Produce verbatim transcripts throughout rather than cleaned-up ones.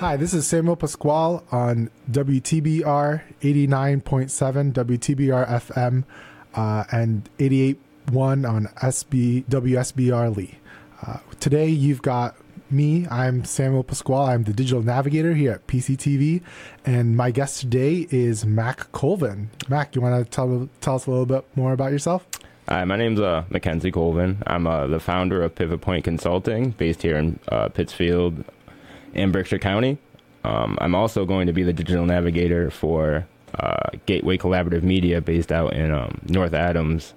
Hi, this is Samuel Pasquale on W T B R eighty-nine point seven, W T B R F M, uh, and eighty-eight point one on S B, W S B R Lee. Uh, today you've got me. I'm Samuel Pasquale. I'm the digital navigator here at P C T V, and my guest today is Mac Colvin. Mac, you want to tell tell us a little bit more about yourself? Hi, my name's uh, Mackenzie Colvin. I'm uh, the founder of Pivot Point Consulting, based here in uh, Pittsfield and Berkshire County. Um, I'm also going to be the digital navigator for uh, Gateway Collaborative Media, based out in um, North Adams,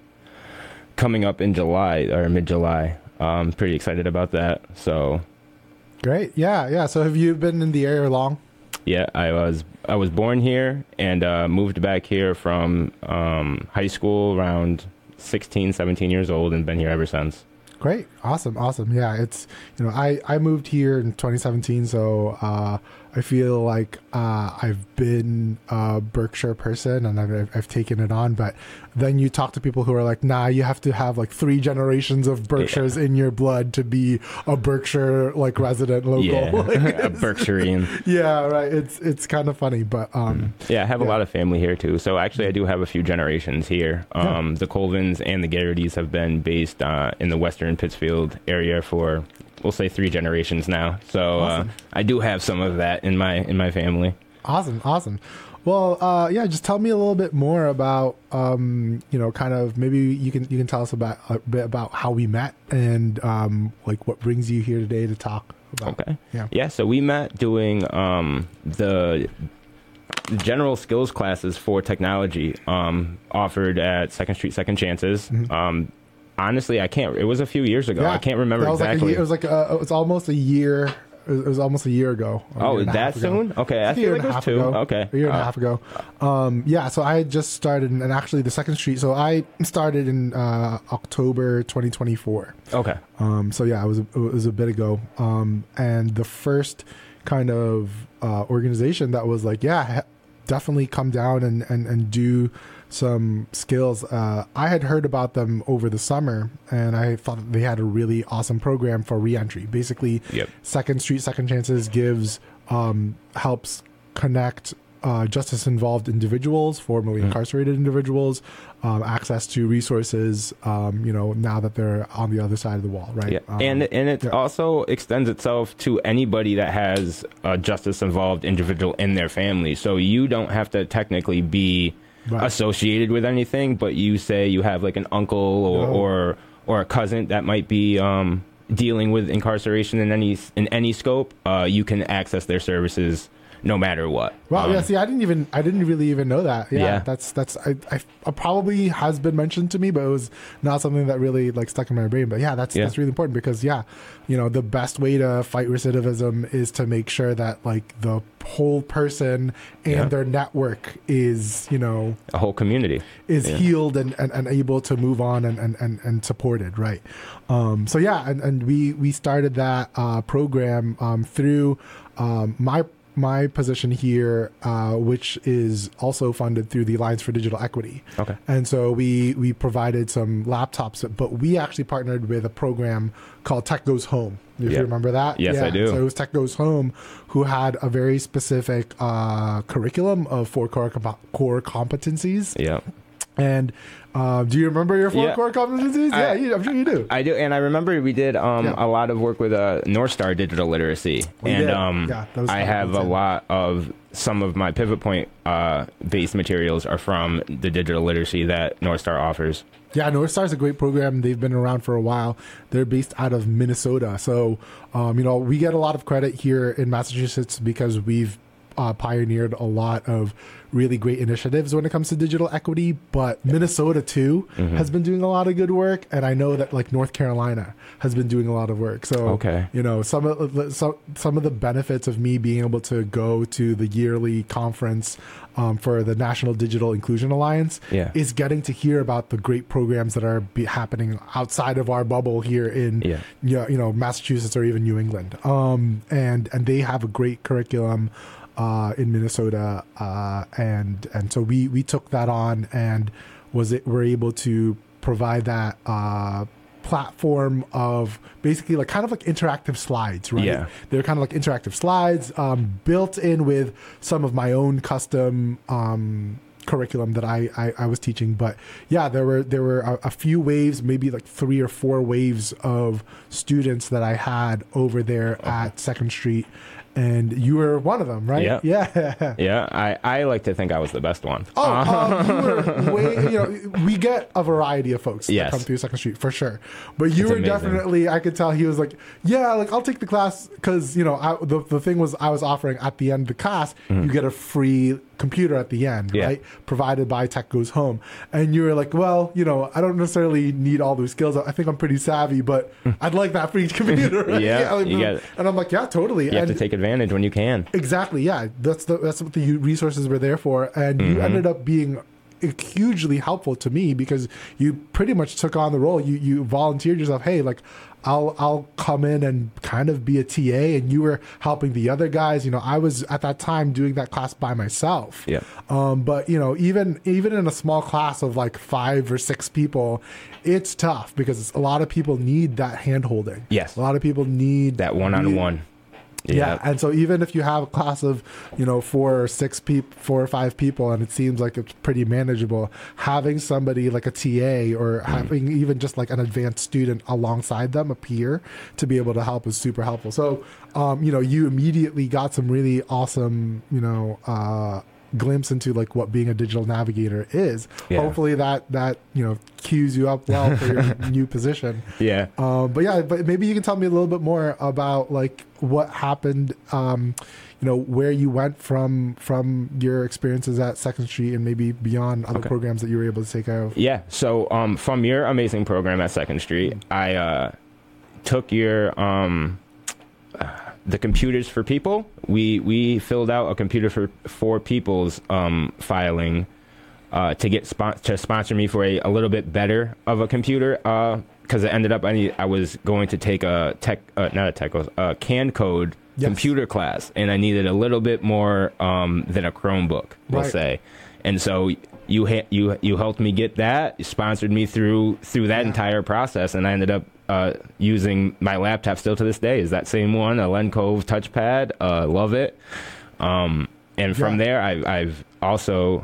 coming up in July or mid-July. I'm pretty excited about that. So, great, yeah, yeah. So, have you been in the area long? Yeah, I was. I was born here and uh, moved back here from um, high school around sixteen, seventeen years old, and been here ever since. Great. Awesome. Awesome. Yeah. It's, you know, I, I moved here in twenty seventeen. So, uh, I feel like, uh, I've been a Berkshire person and I've, I've taken it on, but then you talk to people who are like, nah, you have to have like three generations of Berkshires yeah. in your blood to be a Berkshire, like resident local. Yeah. Like, a Berkshirean. Yeah. Right. It's, it's kind of funny, but, um, yeah, I have yeah. a lot of family here too. So actually I do have a few generations here. Um, yeah. The Colvins and the Garrity's have been based, uh, in the Western Pittsfield area for, we'll say, three generations now. So awesome. uh, I do have some of that in my in my family. Awesome, awesome. Well, uh, yeah, just tell me a little bit more about, um, you know, kind of maybe you can you can tell us about a bit about how we met and um, like what brings you here today to talk about. Okay. Yeah. Yeah. So we met doing um, the general skills classes for technology um, offered at Second Street Second Chances. Mm-hmm. Um, Honestly, I can't. It was a few years ago. Yeah, I can't remember was exactly. Like a, it was like a, it was almost a year. It was almost a year ago. Oh, that soon? Okay, I feel like it was two. Ago, okay, a year and uh, a half ago. Um, yeah, so I just started, and actually the Second Street. So I started in uh, October twenty twenty-four. Okay. Um, so yeah, it was a, it was a bit ago. Um, and the first kind of uh, organization that was like, yeah, definitely come down and and and do some skills. Uh, I had heard about them over the summer, and I thought that they had a really awesome program for reentry. Basically, yep. Second Street Second Chances gives um, helps connect uh, justice-involved individuals, formerly mm. incarcerated individuals, um, access to resources. Um, you know, now that they're on the other side of the wall, right? Yeah. Um, and and it yeah. also extends itself to anybody that has a justice-involved individual in their family. So you don't have to technically be Right. associated with anything, but you say you have like an uncle or no. or, or a cousin that might be um, dealing with incarceration in any in any scope, uh, you can access their services no matter what. Well, um, yeah. See, I didn't even I didn't really even know that. Yeah, yeah. that's that's I, I, I probably has been mentioned to me, but it was not something that really like stuck in my brain. But yeah, that's yeah. that's really important because yeah, you know, the best way to fight recidivism is to make sure that like the whole person and yeah. their network is, you know, a whole community is yeah. healed and, and, and able to move on and, and, and, and supported. Right. Um, so yeah, and, and we, we started that uh, program um, through um, my my position here, uh, which is also funded through the Alliance for Digital Equity. Okay. And so we we provided some laptops, but we actually partnered with a program called Tech Goes Home. If yeah. you remember that? Yes, yeah. I do. So it was Tech Goes Home, who had a very specific uh, curriculum of four core, core competencies. Yeah. And uh, do you remember your four yeah. core competencies? I, yeah, you, I'm sure you do. I do, and I remember we did um, yeah. a lot of work with uh, North Star Digital Literacy, we and did. um, yeah, that was I have a lot of some of my Pivot Point uh, based materials are from the digital literacy that North Star offers. Yeah, North Star is a great program. They've been around for a while. They're based out of Minnesota, so um, you know we get a lot of credit here in Massachusetts because we've uh, pioneered a lot of really great initiatives when it comes to digital equity, but Minnesota too mm-hmm. has been doing a lot of good work, and I know that like North Carolina has been doing a lot of work. So okay. you know, some of the, some some of the benefits of me being able to go to the yearly conference um, for the National Digital Inclusion Alliance yeah. is getting to hear about the great programs that are be happening outside of our bubble here in yeah. you know Massachusetts or even New England, um, and and they have a great curriculum. Uh, in Minnesota, uh, and and so we we took that on and was it were able to provide that uh, platform of basically like kind of like interactive slides, right? Yeah. They're kind of like interactive slides um, built in with some of my own custom um, curriculum that I, I, I was teaching. But yeah, there were there were a, a few waves, maybe like three or four waves of students that I had over there okay. at Second Street. And you were one of them, right? Yeah. Yeah. Yeah. I, I like to think I was the best one. Oh, um, you were way, you know, we get a variety of folks yes. that come through Second Street for sure. But you it's were amazing. definitely, I could tell he was like, yeah, like I'll take the class because, you know, I, the, the thing was I was offering at the end of the class, mm-hmm. you get a free computer at the end, yeah. right? Provided by Tech Goes Home. And you were like, well, you know, I don't necessarily need all those skills. I think I'm pretty savvy, but I'd like that free computer. Right? yeah, yeah like, you get it. And I'm like, yeah, totally. You and have to take advantage when you can. Exactly. Yeah. That's the, that's what the resources were there for. And mm-hmm. you ended up being hugely helpful to me because you pretty much took on the role. You, you volunteered yourself. Hey, like, I'll I'll come in and kind of be a T A, and you were helping the other guys. You know, I was at that time doing that class by myself. Yeah. Um, but you know, even even in a small class of like five or six people, it's tough because a lot of people need that hand holding. Yes. A lot of people need that one on one. Yeah. yeah, and so even if you have a class of, you know, four or six people, four or five people, and it seems like it's pretty manageable, having somebody like a T A or mm. having even just like an advanced student alongside them, a peer, to be able to help is super helpful. So, um, you know, you immediately got some really awesome, you know, uh, glimpse into like what being a digital navigator is. Yeah. Hopefully that that you know cues you up well for your new position. Yeah. Um, but yeah, but maybe you can tell me a little bit more about like what happened. Um, you know, where you went from from your experiences at Second Street and maybe beyond other okay. programs that you were able to take care of. Yeah. So um, from your amazing program at Second Street, I uh, took your. Um, The computers for people. We we filled out a computer for for people's um, filing uh, to get spon- to sponsor me for a, a little bit better of a computer because uh, it ended up I need, I was going to take a tech uh, not a tech a CAN code yes. computer class, and I needed a little bit more um, than a Chromebook, we'll right. say, and so. You ha- you you helped me get that. You sponsored me through through that yeah. entire process, and I ended up uh, using my laptop still to this day. Is that same one, a Lencove touchpad? Uh, love it. Um, and from yeah. there, I, I've also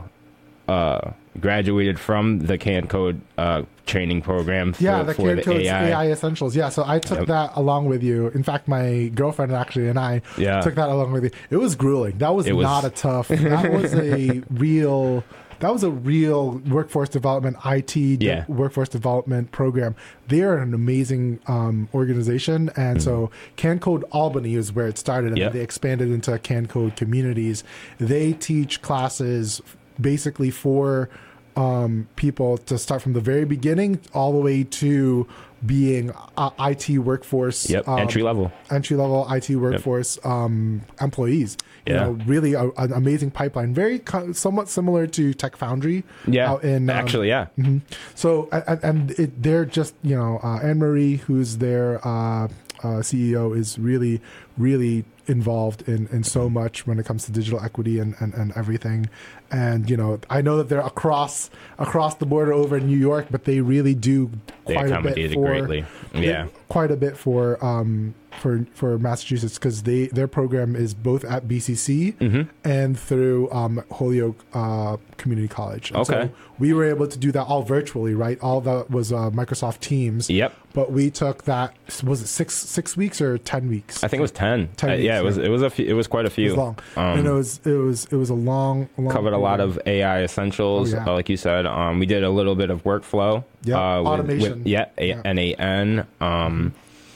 uh, graduated from the CAN Code uh, training program. For, yeah, the for CAN Code's A I. A I Essentials. Yeah, so I took yep. that along with you. In fact, my girlfriend actually and I yeah. took that along with you. It was grueling. That was, was not a tough. That was a real. That was a real workforce development, I T yeah. de- workforce development program. They're an amazing um, organization. And mm-hmm. so CAN Code Albany is where it started. And yep. they expanded into CAN Code communities. They teach classes basically for um, people to start from the very beginning all the way to being uh, I T workforce. Yep. Um, entry level. Entry level I T workforce yep. um, employees. You yeah. know, really a, an amazing pipeline, very co- somewhat similar to Tech Foundry. Yeah, out in, um, actually, yeah. Mm-hmm. So, and, and it, they're just, you know, uh, Anne Marie, who's their uh, uh, C E O, is really, really involved in, in so much when it comes to digital equity and, and, and everything. And, you know, I know that they're across across the border over in New York, but they really do quite a bit for greatly. Yeah, quite a bit for um, for for Massachusetts because they their program is both at B C C mm-hmm. and through um, Holyoke uh, Community College. And okay, so we were able to do that all virtually, right? All that was uh, Microsoft Teams. Yep. But we took that. Was it six six weeks or ten weeks? I think it was ten. Ten. Uh, weeks, yeah, it was. right? It was a. Few, it was quite a few. It was long, um, and it was it was it was a long. long covered a lot of A I essentials, oh, yeah. uh, like you said. Um, we did a little bit of workflow. Yeah, uh, with, automation. With, yeah, a- yeah, N A N. Um,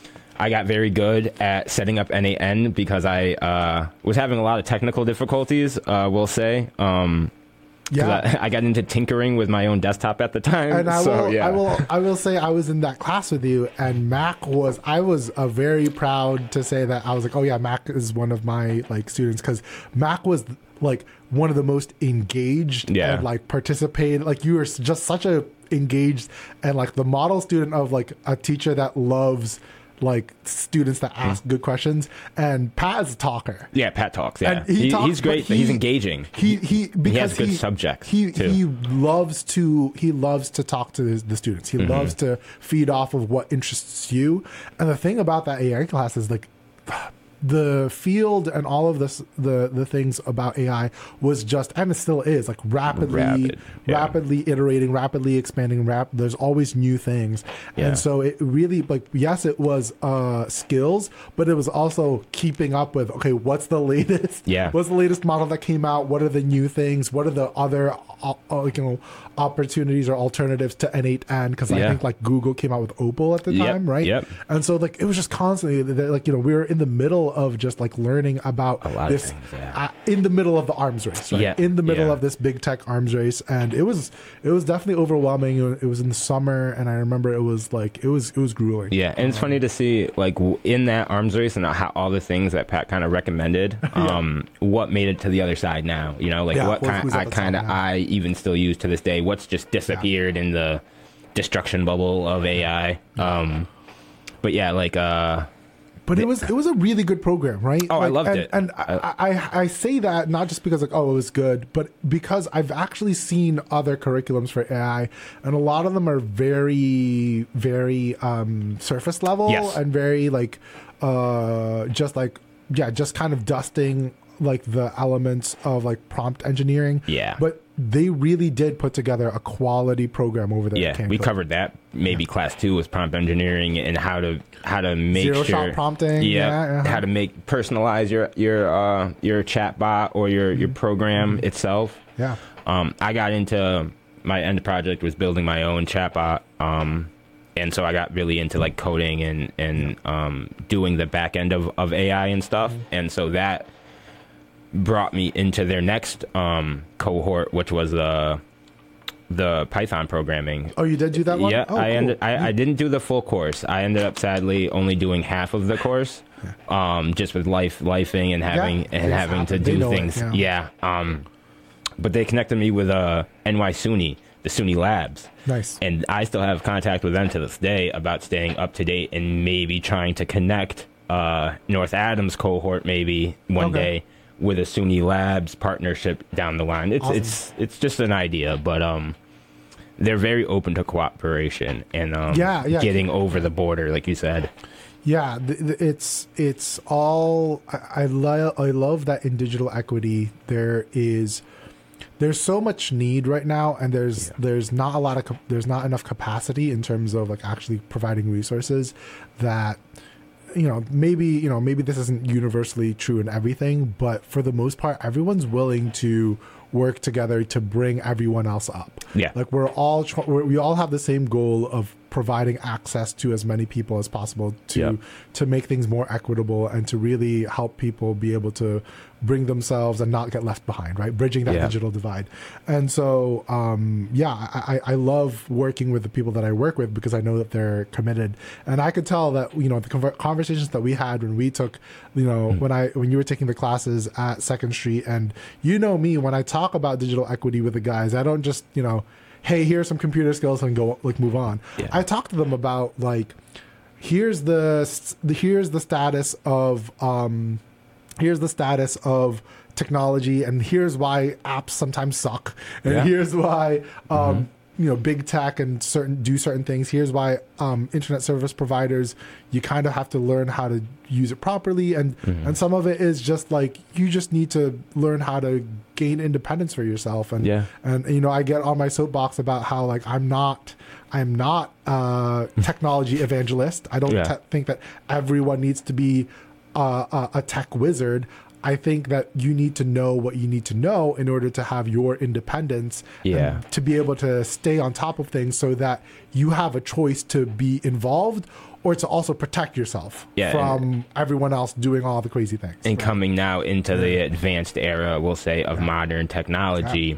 I got very good at setting up N A N because I uh, was having a lot of technical difficulties. Uh, we'll say. Um, Yeah, I, I got into tinkering with my own desktop at the time. And I so, will, yeah. I will, I will say I was in that class with you, and Mac was. I was uh, very proud to say that I was like, oh yeah, Mac is one of my like students because Mac was like one of the most engaged yeah. and like participated. Like you were just such a engaged and like the model student of like a teacher that loves like students that ask good questions, and Pat is a talker. Yeah, Pat talks. Yeah, And he He- talks, he's great. but he- he's engaging. He he because he has good subjects. He too. he loves to he loves to talk to the, the students. He Mm-hmm. loves to feed off of what interests you. And the thing about that A I class is like the field and all of this the the things about A I was just, and it still is, like rapidly Rapid, yeah. rapidly iterating, rapidly expanding. Rap there's always new things. Yeah. And so it really, like, yes, it was uh skills, but it was also keeping up with, okay, what's the latest Yeah. what's the latest model that came out, what are the new things, what are the other uh, uh, you know opportunities or alternatives to N eight N, because I Yeah. think like Google came out with Opal at the Yep, time, right? yep. And so like it was just constantly like, you know, we were in the middle of just like learning about A lot of this things, yeah. uh, in the middle of the arms race, right? Yeah, In the middle yeah. of this big tech arms race, and it was it was definitely overwhelming. It was in the summer, and I remember it was like it was it was grueling. Yeah, and it's funny to see, like, w- in that arms race and how all the things that Pat kind of recommended, um, what made it to the other side now. You know, like Yeah, what who's- kind who's I at the kind of top now? I even still use to this day. What's just disappeared in the destruction bubble of A I. Um, but yeah, like uh, But it was it was a really good program, right? Oh, I Like, loved and, it. And I, I I say that not just because like, oh, it was good, but because I've actually seen other curriculums for A I, and a lot of them are very very um, surface level Yes. and very like uh, just like yeah, just kind of dusting like the elements of like prompt engineering. Yeah. But they really did put together a quality program over there. at yeah, Camp we Cook. covered that. Maybe class two was prompt engineering and how to how to make Zero sure shot prompting, yeah, uh-huh. how to make personalize your your uh, your chat bot or your your program itself. Yeah. Um, I got into my end project was building my own chatbot, um, and so I got really into like coding and and um, doing the back end of, of A I and stuff, Mm-hmm. and so that brought me into their next um, cohort, which was the the Python programming. Oh, you did do that one? Yeah, Oh, I cool. ended. I, I didn't do the full course. I ended up sadly only doing half of the course, um, just with life, lifing, and having Yeah, and things having to happen. They do know it, things. yeah. yeah. Um, but they connected me with uh, N Y SUNY, the SUNY Labs, Nice. and I still have contact with them to this day about staying up to date and maybe trying to connect uh, North Adams cohort maybe one Okay. day with a SUNY Labs partnership down the line. It's Awesome. it's it's just an idea, but um. They're very open to cooperation and um, Yeah, yeah. getting over the border, like you said. Yeah, th- th- it's it's all I, I love. I love that in digital equity there is there's so much need right now, and there's Yeah. there's not a lot of cap- there's not enough capacity in terms of like actually providing resources that you know maybe you know maybe this isn't universally true in everything, but for the most part, everyone's willing to work together to bring everyone else up. Yeah. Like we're all tr- we're, we all have the same goal of providing access to as many people as possible to Yep. to make things more equitable and to really help people be able to bring themselves and not get left behind, right? Bridging that Yeah. digital divide. And so, um, yeah, I, I I love working with the people that I work with because I know that they're committed. And I could tell that, you know, the conver- conversations that we had when we took, you know, when I, when you were taking the classes at Second Street, and you know me, when I talk about digital equity with the guys, I don't just, you know, hey, here's some computer skills and go like move on. Yeah. I talk to them about like, here's the, the here's the status of um, here's the status of technology, and here's why apps sometimes suck, and Yeah. here's why um, you know big tech and certain do certain things. Here's why um, internet service providers, you kind of have to learn how to use it properly, and and some of it is just like you just need to learn how to gain independence for yourself. And Yeah. and you know I get on my soapbox about how like I'm not I'm not a technology evangelist. I don't Yeah. te- think that everyone needs to be uh, a, a tech wizard. I think that you need to know what you need to know in order to have your independence Yeah. and to be able to stay on top of things so that you have a choice to be involved or to also protect yourself Yeah, from everyone else doing all the crazy things. And coming now into the advanced era, we'll say, of modern technology,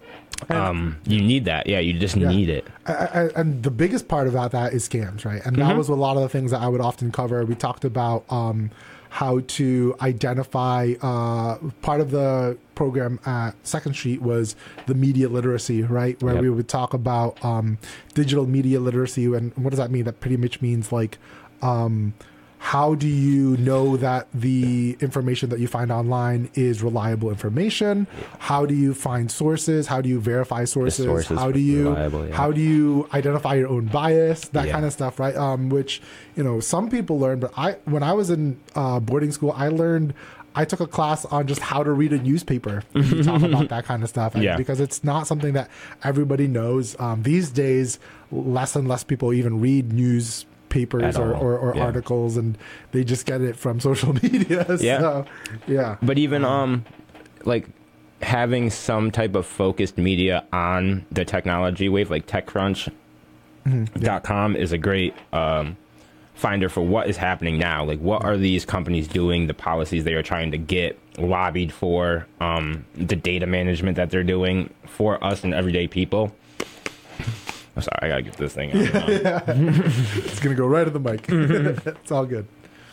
um, you need that. Yeah, you just Yeah. need it. I, I, and the biggest part about that is scams, right? And that was a lot of the things that I would often cover. We talked about um, how to identify uh, part of the program at Second Street was the media literacy, right? Where Yep. we would talk about um, digital media literacy. And what does that mean? That pretty much means like um, how do you know that the information that you find online is reliable information? How do you find sources? How do you verify sources? source is how do you reliable, yeah. how do you identify your own bias? That Yeah. kind of stuff, right? Um, which, you know, some people learn, but I when I was in uh, boarding school, I learned. I took a class on just how to read a newspaper. You talk about that kind of stuff, and Yeah. because it's not something that everybody knows. Um, these days, less and less people even read newspapers At or, all. or, or Yeah. articles, and they just get it from social media. Yeah. So, yeah. But even um, like having some type of focused media on the technology wave, like TechCrunch dot com is a great um, finder for what is happening now. Like, what are these companies doing? The policies they are trying to get lobbied for, um, the data management that they're doing for us and everyday people. I'm sorry, I gotta get this thing out. It's gonna go right in the mic. It's all good.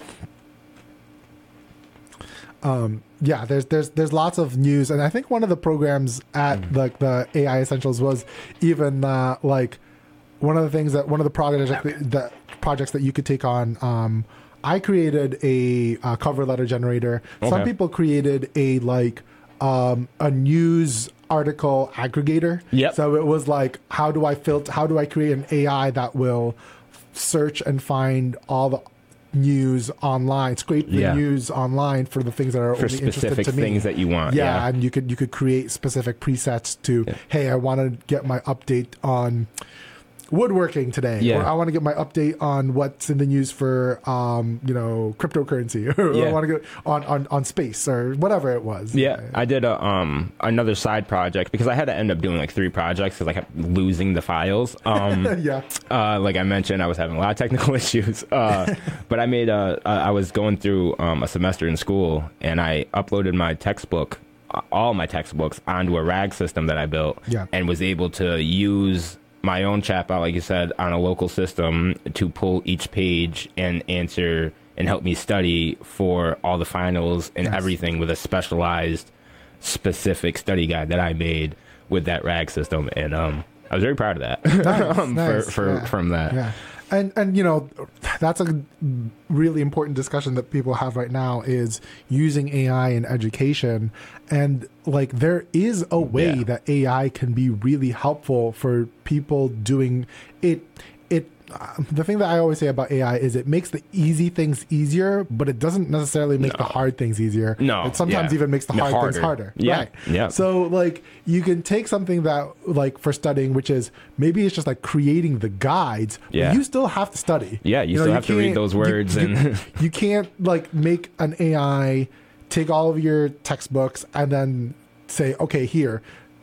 Um, yeah, there's there's there's lots of news, and I think one of the programs at Mm. like the A I Essentials was even uh, like one of the things that one of the projects that, that projects that you could take on. Um, I created a, uh cover letter generator. Some Okay. people created a like um, a news article aggregator. Yep. So it was like, how do I filter? How do I create an A I that will search and find all the news online, scrape the Yeah. news online for the things that are For only interested specific to me. things that you want. Yeah, Yeah. and you could you could create specific presets to, Yeah. hey, I want to get my update on woodworking today, Yeah. or I want to get my update on what's in the news for um you know cryptocurrency, or Yeah. I want to go on, on on space or whatever it was. Yeah, I did a um another side project because I had to end up doing like three projects because I kept losing the files. Um, yeah. uh, like I mentioned, I was having a lot of technical issues. Uh, but I made a. I was going through um, a semester in school, and I uploaded my textbook, uh, all my textbooks, onto a RAG system that I built, Yeah. and was able to use my own chatbot, like you said, on a local system to pull each page and answer and help me study for all the finals and Yes. everything with a specialized, specific study guide that I made with that RAG system. And um, I was very proud of that Nice, um, nice, for, for yeah. from that. Yeah. And and you know, that's a really important discussion that people have right now is using A I in education. And like there is a way Yeah. that A I can be really helpful for people doing it. It uh, the thing that I always say about A I is it makes the easy things easier, but it doesn't necessarily make the hard things easier. No, It sometimes yeah. even makes the No, hard things harder. harder. Yeah, Right. yeah. So like you can take something that like for studying, which is maybe it's just like creating the guides. But Yeah. you still have to study. Yeah, you still have to read can't- those you- words you, and- you can't like make an A I take all of your textbooks and then say, okay, here,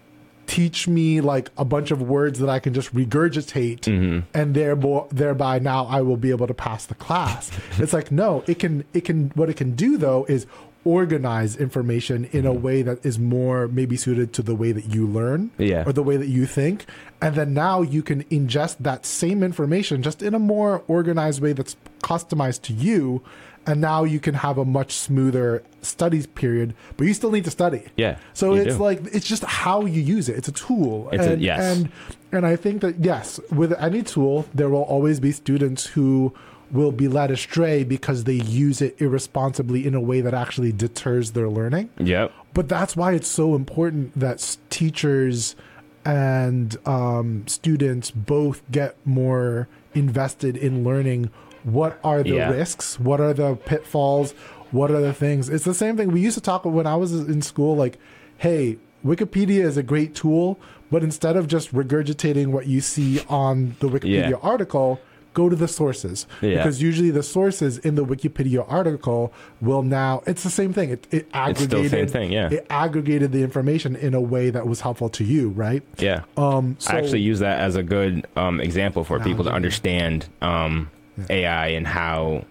teach me like a bunch of words that I can just regurgitate, Mm-hmm. and thereby, thereby now I will be able to pass the class. It's like, no, it can, it can, what it can do though is organize information in a way that is more maybe suited to the way that you learn Yeah. or the way that you think. And then now you can ingest that same information just in a more organized way that's customized to you. And now you can have a much smoother studies period, but you still need to study. Yeah, So you it's do. like, it's just how you use it. It's a tool. It's a- and, yes. And, and I think that, yes, with any tool, there will always be students who will be led astray because they use it irresponsibly in a way that actually deters their learning. Yep. But that's why it's so important that s- teachers and um, students both get more invested in learning what are the Yeah. risks, what are the pitfalls, what are the things. It's the same thing we used to talk when I was in school, like, hey, Wikipedia is a great tool, but instead of just regurgitating what you see on the Wikipedia Yeah. article, go to the sources. Yeah. Because usually the sources in the Wikipedia article will now, it's the same thing. It, it It's still the aggregated, same thing, yeah. it aggregated the information in a way that was helpful to you, right? Yeah. Um, so, I actually use that as a good um, example for people to Analogy. understand um, A I and how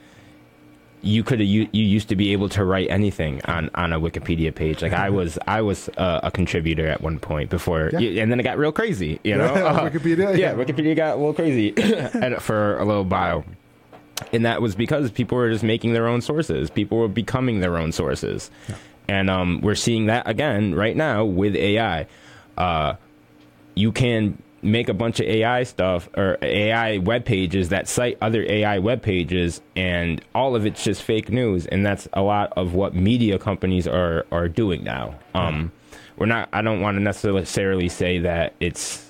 you could you, you used to be able to write anything on, on a Wikipedia page. Like I was I was uh, a contributor at one point before, Yeah. and then it got real crazy. You know, Wikipedia, yeah, yeah. Wikipedia got a little crazy and for a little while. And that was because people were just making their own sources. People were becoming their own sources. Yeah. And um, we're seeing that again right now with A I. Uh, you can make a bunch of A I stuff or A I web pages that cite other A I web pages, and all of it's just fake news. And that's a lot of what media companies are, are doing now. Um, we're not, I don't want to necessarily say that it's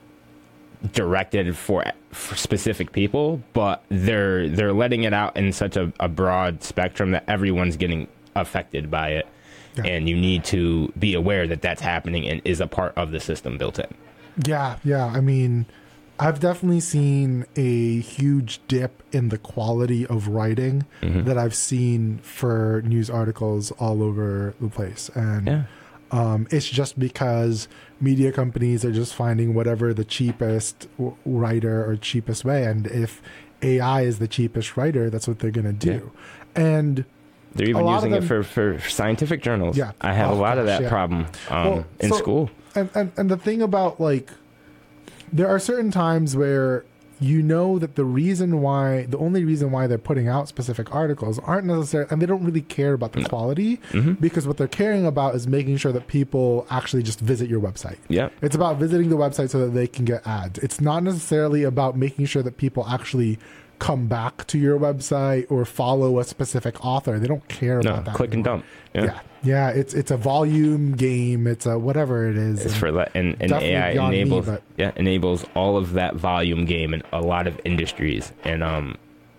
directed for, for specific people, but they're, they're letting it out in such a, a broad spectrum that everyone's getting affected by it. Yeah. And you need to be aware that that's happening and is a part of the system built in. Yeah, yeah. I mean, I've definitely seen a huge dip in the quality of writing mm-hmm. that I've seen for news articles all over the place. And yeah. um, it's just because media companies are just finding whatever the cheapest w- writer or cheapest way. And if A I is the cheapest writer, that's what they're going to do. Yeah. And they're even using them, it for, for scientific journals. Yeah. I have oh, a lot gosh, of that yeah. problem um, well, in so, school. And, and and the thing about, like, there are certain times where you know that the reason why, the only reason why they're putting out specific articles aren't necessarily, and they don't really care about the no. quality, mm-hmm. because what they're caring about is making sure that people actually just visit your website. Yeah. It's about visiting the website so that they can get ads. It's not necessarily about making sure that people actually come back to your website or follow a specific author. They don't care no, about that. Click anymore. and dump. Yeah. yeah. Yeah. It's it's a volume game. It's a whatever it is. It's and for that, and, and A I enables me, yeah enables all of that volume game in a lot of industries. And um,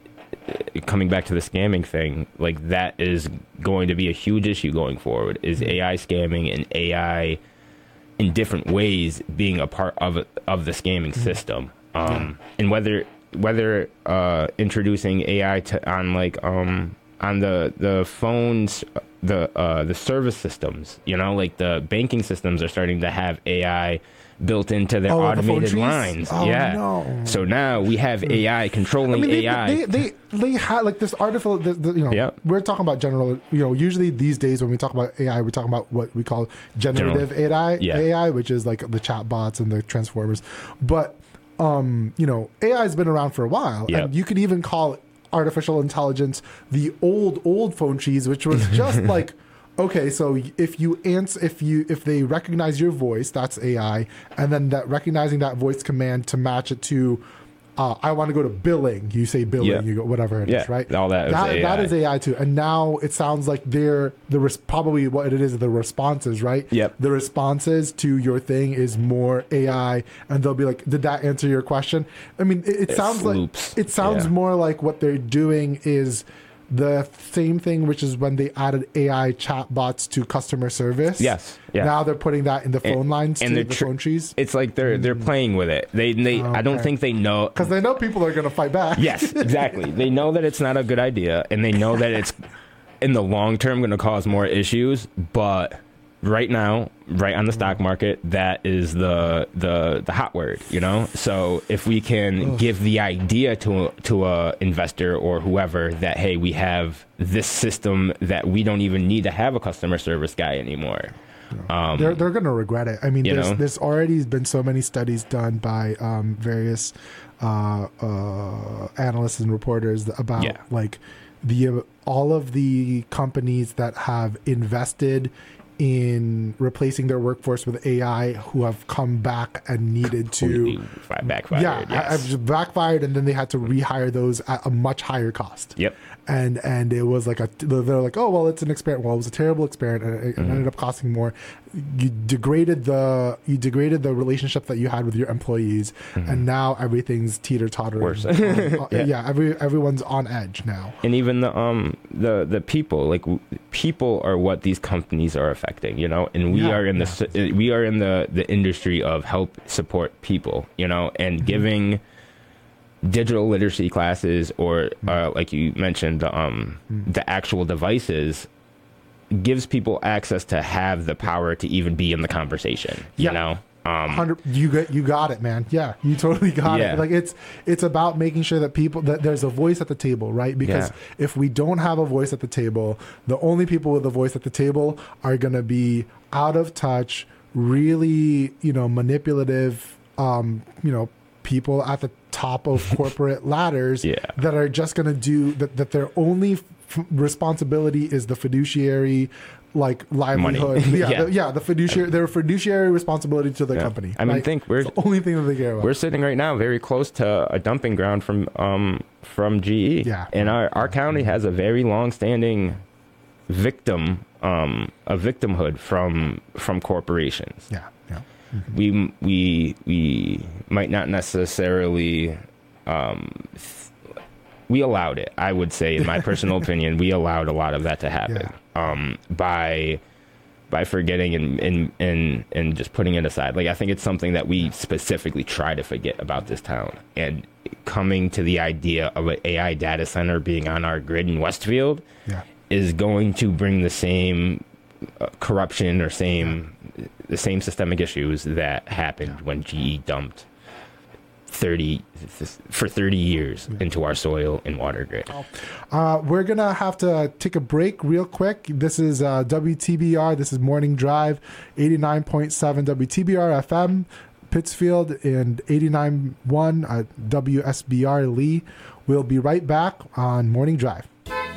coming back to the scamming thing, like, that is going to be a huge issue going forward. Is mm-hmm. A I scamming and A I in different ways being a part of of the scamming mm-hmm. system, um, yeah. and whether. whether uh, introducing A I to, on like um, on the the phones, the uh, the service systems, you know, like the banking systems are starting to have A I built into their oh, automated the lines. Oh, yeah. No. So now we have A I controlling I mean, they, A I. They they, they, they had like this artificial, the, the, you know, yep. we're talking about general, you know, usually these days when we talk about A I, we're talking about what we call generative General. A I, yeah. A I, which is like the chat bots and the transformers. But Um, you know, A I has been around for a while, yep. and you could even call artificial intelligence the old old phone cheese, which was just like, okay, so if you answer, if you if they recognize your voice, that's A I, and then that recognizing that voice command to match it to, uh, I want to go to billing. You say billing, yeah. you go whatever it yeah. is, right? All that, that is A I. That is A I too, and now it sounds like they're the res- probably what it is the responses, right? Yep. The responses to your thing is more A I, and they'll be like, "Did that answer your question?" I mean, it, it, it sounds sloops. like it sounds yeah. more like what they're doing is the same thing, which is when they added A I chatbots to customer service. Yes. Yeah. Now they're putting that in the phone and, lines and too, the tr- phone trees. It's like they're they're playing with it. They they okay. I don't think they know, because they know people are going to fight back. Yes, exactly. They know that it's not a good idea, and they know that it's in the long term going to cause more issues. But right now, right on the stock market, that is the the the hot word, you know. So if we can Ugh. give the idea to a, to a investor or whoever that, hey, we have this system that we don't even need to have a customer service guy anymore. Um, they're they're gonna regret it. I mean, there's know? there's already been so many studies done by um, various uh, uh, analysts and reporters about yeah. like the uh, all of the companies that have invested in replacing their workforce with A I who have come back and needed to backfired. Yeah, yes. I've just backfired, and then they had to rehire those at a much higher cost. Yep. And and it was like a they're like, oh well, it's an experiment. Well, it was a terrible experiment, and it mm-hmm. ended up costing more. You degraded the you degraded the relationship that you had with your employees, mm-hmm. and now everything's teeter tottering. Worse. on, on, yeah. yeah, every everyone's on edge now. And even the um the the people like w- people are what these companies are affecting, you know. And we yeah, are in yeah. the we are in the the industry of help support people, you know, and mm-hmm. giving digital literacy classes or uh, like you mentioned um mm. the actual devices gives people access to have the power to even be in the conversation, you yeah. know. Um, you got you got it, man. Yeah, you totally got yeah. it. Like it's it's about making sure that people that there's a voice at the table, right? Because yeah. if we don't have a voice at the table, the only people with a voice at the table are going to be out of touch, really, you know, manipulative, um, you know, people at the top of corporate ladders yeah. that are just going to do that, that their only f- responsibility is the fiduciary like livelihood. yeah, yeah. The, yeah, the fiduciary, their fiduciary responsibility to the yeah. company. I mean, right? think we're it's the only thing that they care about. We're sitting right now very close to a dumping ground from um from G E. Yeah. And our, our county has a very long-standing victim um a victimhood from from corporations. Yeah. Yeah. Mm-hmm. We we we might not necessarily um th- we allowed it. I would say, in my personal opinion, we allowed a lot of that to happen. Yeah. Um by by forgetting and, and and and just putting it aside. Like, I think it's something that we specifically try to forget about this town. And coming to the idea of an A I data center being on our grid in Westfield yeah. is going to bring the same uh, corruption or same yeah. the same systemic issues that happened yeah. when G E dumped thirty for thirty years yeah. into our soil and water grid. Uh, we're gonna have to take a break real quick. This is uh, W T B R. This is Morning Drive, eighty-nine point seven W T B R F M, Pittsfield, and eighty-nine point one uh, W S B R Lee. We'll be right back on Morning Drive.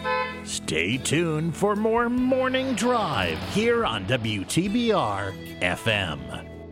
Stay tuned for more Morning Drive here on W T B R F M.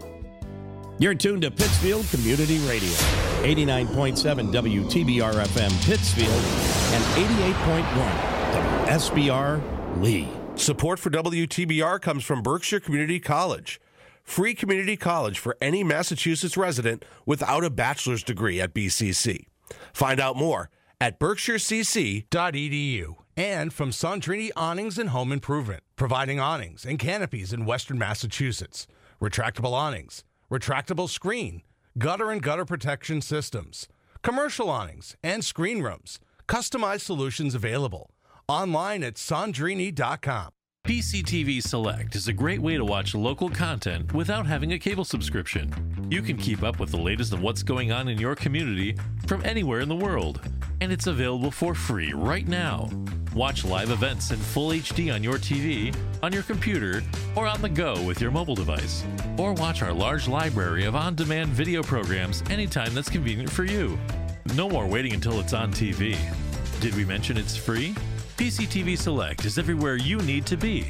You're tuned to Pittsfield Community Radio, eighty-nine point seven W T B R F M Pittsfield and eighty-eight point one W S B R Lee. Support for W T B R comes from Berkshire Community College. Free community college for any Massachusetts resident without a bachelor's degree at B C C. Find out more at berkshire c c dot e d u. And from Sandrini Awnings and Home Improvement, providing awnings and canopies in Western Massachusetts. Retractable awnings, retractable screen, gutter and gutter protection systems, commercial awnings and screen rooms, customized solutions available. Online at sandrini dot com. P C T V Select is a great way to watch local content without having a cable subscription. You can keep up with the latest of what's going on in your community from anywhere in the world, and it's available for free right now. Watch live events in full H D on your T V, on your computer, or on the go with your mobile device. Or watch our large library of on-demand video programs anytime that's convenient for you. No more waiting until it's on T V. Did we mention it's free? P C T V Select is everywhere you need to be.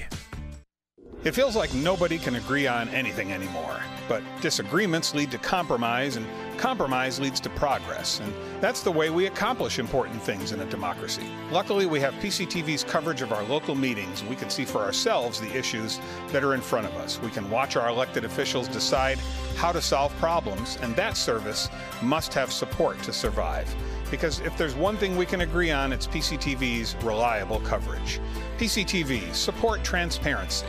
It feels like nobody can agree on anything anymore, but disagreements lead to compromise, and compromise leads to progress, and that's the way we accomplish important things in a democracy. Luckily, we have P C T V's coverage of our local meetings. We can see for ourselves the issues that are in front of us. We can watch our elected officials decide how to solve problems, and that service must have support to survive. Because if there's one thing we can agree on, it's P C T V's reliable coverage. P C T V, support transparency.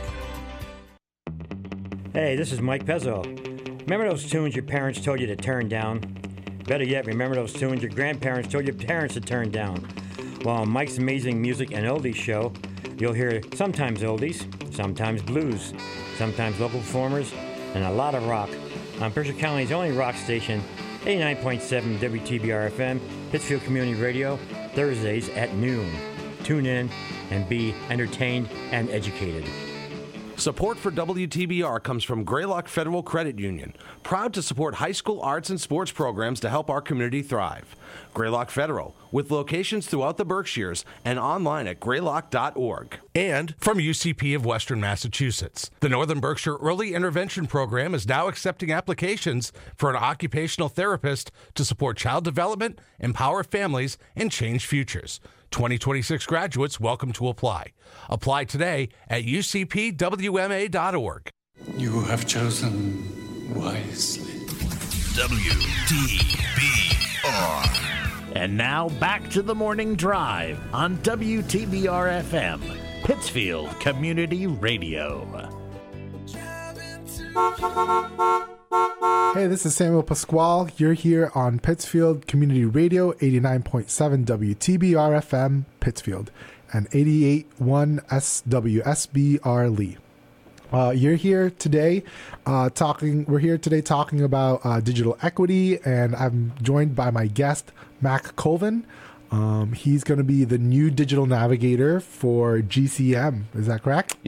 Hey, this is Mike Pezzo. Remember those tunes your parents told you to turn down? Better yet, remember those tunes your grandparents told your parents to turn down? Well, on Mike's Amazing Music and Oldies show, you'll hear sometimes oldies, sometimes blues, sometimes local performers, and a lot of rock. On Berkshire County's only rock station, eighty-nine point seven W T B R F M, Pittsfield Community Radio, Thursdays at noon. Tune in and be entertained and educated. Support for W T B R comes from Greylock Federal Credit Union, proud to support high school arts and sports programs to help our community thrive. Greylock Federal, with locations throughout the Berkshires and online at greylock dot org. And from U C P of Western Massachusetts, the Northern Berkshire Early Intervention Program is now accepting applications for an occupational therapist to support child development, empower families, and change futures. twenty twenty-six graduates welcome to apply. Apply today at u c p w m a dot org. You have chosen wisely. W T B R. And now back to the Morning Drive on W T B R F M, Pittsfield Community Radio. Hey, this is Samuel Pasquale. You're here on Pittsfield Community Radio, eighty-nine point seven W T B R F M, Pittsfield, and eighty-eight point one S W S B R Lee. Uh, you're here today uh, talking, we're here today talking about uh, digital equity, and I'm joined by my guest, Mac Colvin. Um, he's going to be the new digital navigator for G C M. Is that correct? Yeah.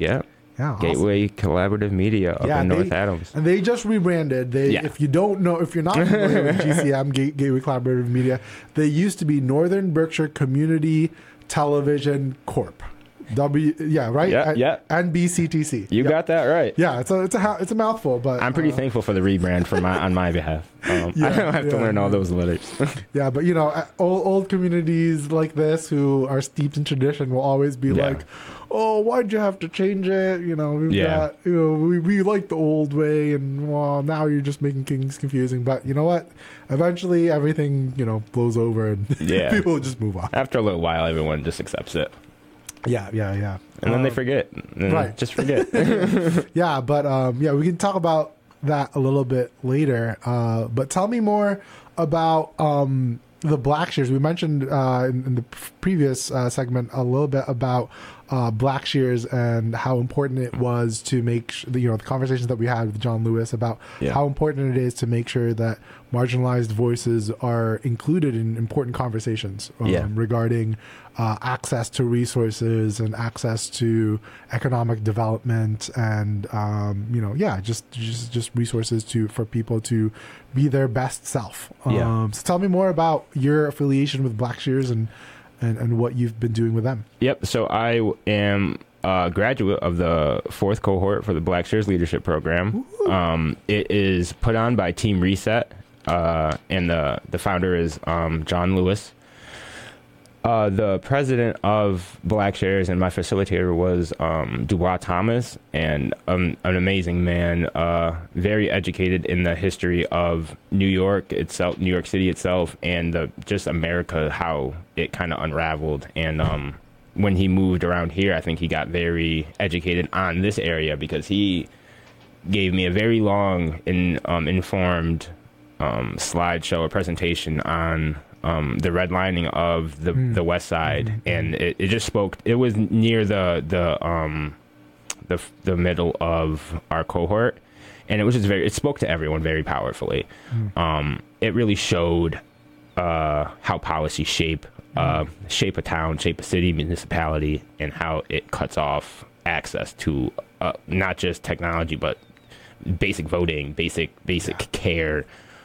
Yeah, Gateway awesome. Collaborative Media up yeah, in they, North Adams. And they just rebranded. They, yeah. If you don't know, if you're not familiar with G C M, Gateway Collaborative Media, they used to be Northern Berkshire Community Television Corp. W yeah right yeah yeah N B C T C. You yeah. got that right. Yeah, it's a it's a it's a mouthful, but I'm pretty uh, thankful for the rebrand for my on my behalf. Um, yeah, I don't have yeah, to learn yeah. all those letters. Yeah, but you know, old old communities like this who are steeped in tradition will always be yeah. like, "Oh, why'd you have to change it?" You know, we've yeah. got, you know, we we like the old way, and well, now you're just making things confusing. But you know what? Eventually, everything you know blows over, and yeah. people just move on. After a little while, everyone just accepts it. Yeah, yeah, yeah. And then um, they forget. And right. Just forget. Yeah, but um, yeah, we can talk about that a little bit later. Uh, but tell me more about um, the Blackshears. We mentioned uh, in, in the previous uh, segment a little bit about uh, Blackshears and how important it was to make sh- you know the conversations that we had with John Lewis about yeah. how important it is to make sure that marginalized voices are included in important conversations um, yeah. regarding uh, access to resources and access to economic development and um, you know yeah just just just resources to for people to be their best self. Yeah. Um, so tell me more about your affiliation with Blackshears and, and and what you've been doing with them. Yep. So I am a graduate of the fourth cohort for the Blackshears Leadership Program. Um, it is put on by Team Reset, uh, and the the founder is um, John Lewis. Uh, the president of Blackshears and my facilitator was um, Dubois Thomas, and um, an amazing man, uh, very educated in the history of New York itself, New York City itself, and the, just America, how it kind of unraveled. And um, when he moved around here, I think he got very educated on this area because he gave me a very long and um, informed um, slideshow or presentation on Um, the redlining of the mm. the West Side, mm-hmm. and it, it just spoke. It was near the the um the the middle of our cohort, and it was just very. It spoke to everyone very powerfully. Mm. Um, it really showed uh, how policies shape uh, mm. shape a town, shape a city, municipality, and how it cuts off access to uh, not just technology but basic voting, basic basic yeah. care.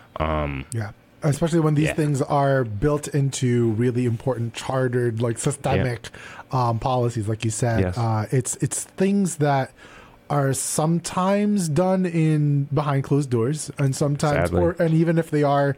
Um, yeah. Especially when these yeah. things are built into really important chartered, like systemic yeah. um, policies, like you said. Yes. Uh, it's it's things that are sometimes done in behind closed doors, and sometimes, Sadly. or and even if they are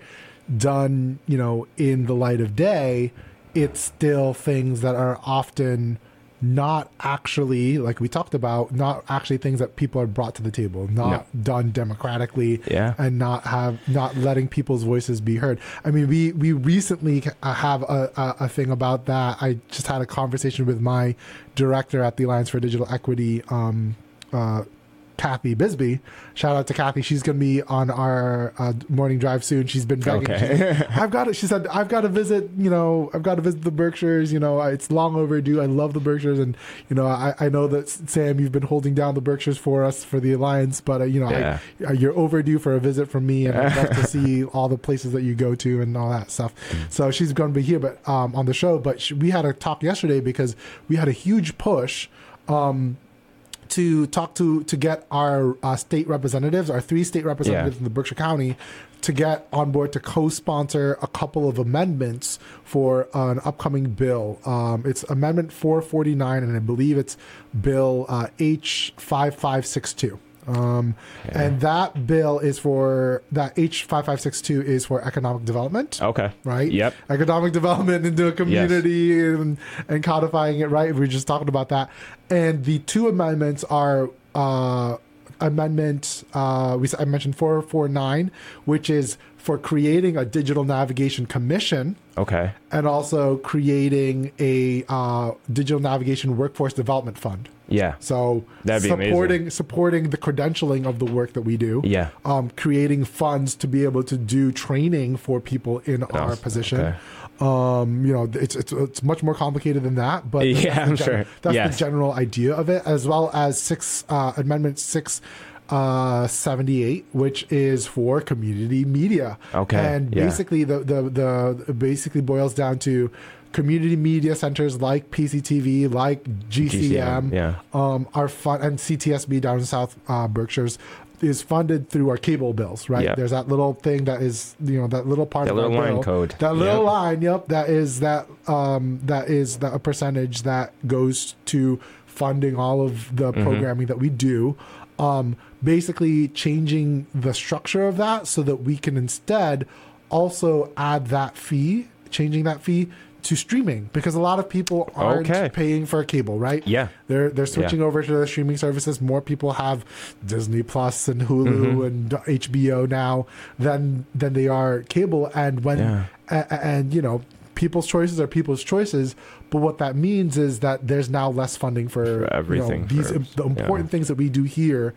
done, you know, in the light of day, it's still things that are often not actually, like we talked about, not actually things that people are brought to the table, not no. done democratically, yeah. and not have not letting people's voices be heard. I mean, we we recently have a, a, a thing about that. I just had a conversation with my director at the Alliance for Digital Equity, um, uh, Kathy Bisbee. Shout out to Kathy. She's going to be on our uh, morning drive soon. She's been begging. Okay. She's, I've got it. She said, I've got to visit, you know, I've got to visit the Berkshires. You know, it's long overdue. I love the Berkshires. And, you know, I, I know that, Sam, you've been holding down the Berkshires for us for the Alliance, but, uh, you know, yeah. I, you're overdue for a visit from me. And I'd love to see all the places that you go to and all that stuff. Mm. So she's going to be here but um, on the show. But she, we had a talk yesterday because we had a huge push um, to talk to to get our uh, state representatives, our three state representatives yeah. in the Berkshire County, to get on board to co-sponsor a couple of amendments for uh, an upcoming bill. Um, it's Amendment four forty-nine, and I believe it's Bill uh, H five five six two. Um, okay. And that bill is for, that H five five six two is for economic development. Okay. Right? Yep. Economic development into a community yes. and, and codifying it, right? We were just talking about that. And the two amendments are uh, Amendment, uh, we I mentioned four forty-nine, which is for creating a digital navigation commission. Okay. And also creating a uh, digital navigation workforce development fund. Yeah. So That'd be supporting amazing. supporting the credentialing of the work that we do. Yeah. Um, creating funds to be able to do training for people in oh, our position. Okay. Um, you know, it's, it's it's much more complicated than that, but yeah, that's I'm the, sure. That's yes. the general idea of it, as well as six uh, Amendment six uh, seventy-eight, which is for community media. Okay, and yeah. basically the, the the basically boils down to community media centers like P C T V, like G C M, G C M, yeah. um, are fun, and C T S B down in South uh, Berkshires is funded through our cable bills, right? Yep. There's that little thing that is, you know, that little part That of little our line bill, code. that little Yep. line, yep, that is that um, that is the, a percentage that goes to funding all of the Mm-hmm. programming that we do. Um, basically changing the structure of that so that we can instead also add that fee, changing that fee to streaming, because a lot of people aren't Okay. paying for cable, right? Yeah. They're they're switching Yeah. over to the streaming services. More people have Disney Plus and Hulu Mm-hmm. and H B O now than than they are cable. And when Yeah. a- and you know, people's choices are people's choices. But what that means is that there's now less funding for, For everything, You know, these for- the important yeah. things that we do here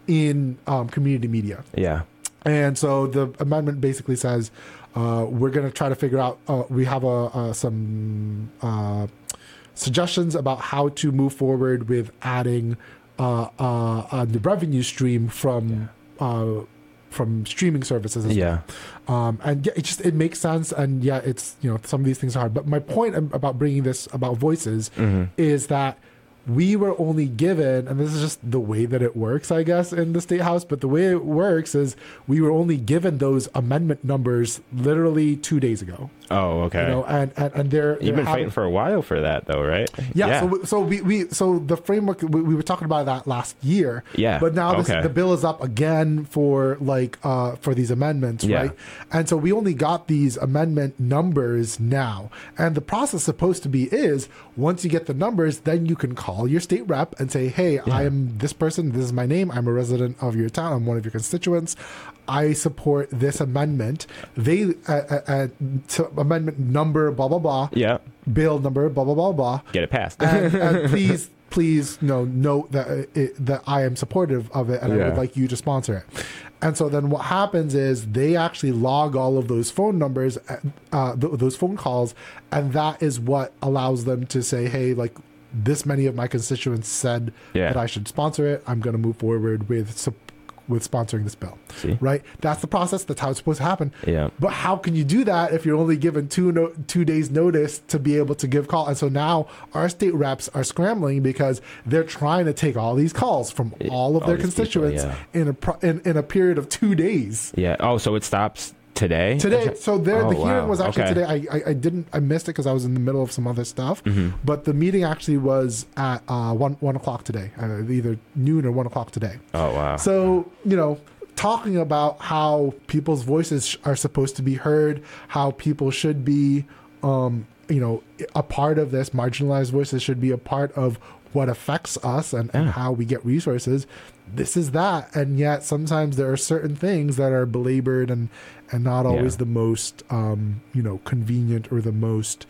in um, community media. Yeah. And so the amendment basically says uh, we're going to try to figure out. Uh, we have a, uh, some uh, suggestions about how to move forward with adding uh, uh, uh, the revenue stream from uh, from streaming services. As Yeah. well. Um, and yeah, it just it makes sense. And yeah, it's, you know, some of these things are hard. But my point ab- about bringing this about voices Mm-hmm. is that we were only given, and this is just the way that it works, I guess, in the State House, but the way it works is we were only given those amendment numbers literally two days ago. Oh, okay. You know, and, and, and they're, You've they're been having- fighting for a while for that, though, right? yeah, so we- so we, we so the framework we, we were talking about that last year. Yeah, but now this, okay. the bill is up again for like uh for these amendments, Yeah. right? And so we only got these amendment numbers now, and the process supposed to be is once you get the numbers, then you can call your state rep and say, hey, I am this person, this is my name, I'm a resident of your town, I'm one of your constituents, I support this amendment. They uh, uh, uh, to amendment number blah blah blah. Yeah. Bill number blah blah blah blah. Get it passed. and, and please, please, you know, note that uh, it, that I am supportive of it, and I Yeah. would like you to sponsor it. And so then what happens is they actually log all of those phone numbers, uh, th- those phone calls, and that is what allows them to say, hey, like this many of my constituents said Yeah. that I should sponsor it. I'm going to move forward with support. With sponsoring this bill, See? right? That's the process. That's how it's supposed to happen. Yeah. But how can you do that if you're only given two no, two days notice to be able to give call? And so now our state reps are scrambling because they're trying to take all these calls from all of all their these people, constituents yeah. in a pro, in, in a period of two days. Yeah. Oh, so it stops today? Today, so there, Oh, the hearing wow. was actually Okay. today. I, I I didn't I missed it because I was in the middle of some other stuff. Mm-hmm. But the meeting actually was at uh, one one o'clock today, uh, either noon or one o'clock today. Oh, wow. So, you know, talking about how people's voices sh- are supposed to be heard, how people should be, um, you know, a part of this, marginalized voices should be a part of what affects us and, and Yeah. how we get resources. This is that. And yet sometimes there are certain things that are belabored and, and not always Yeah. the most, um, you know, convenient or the most,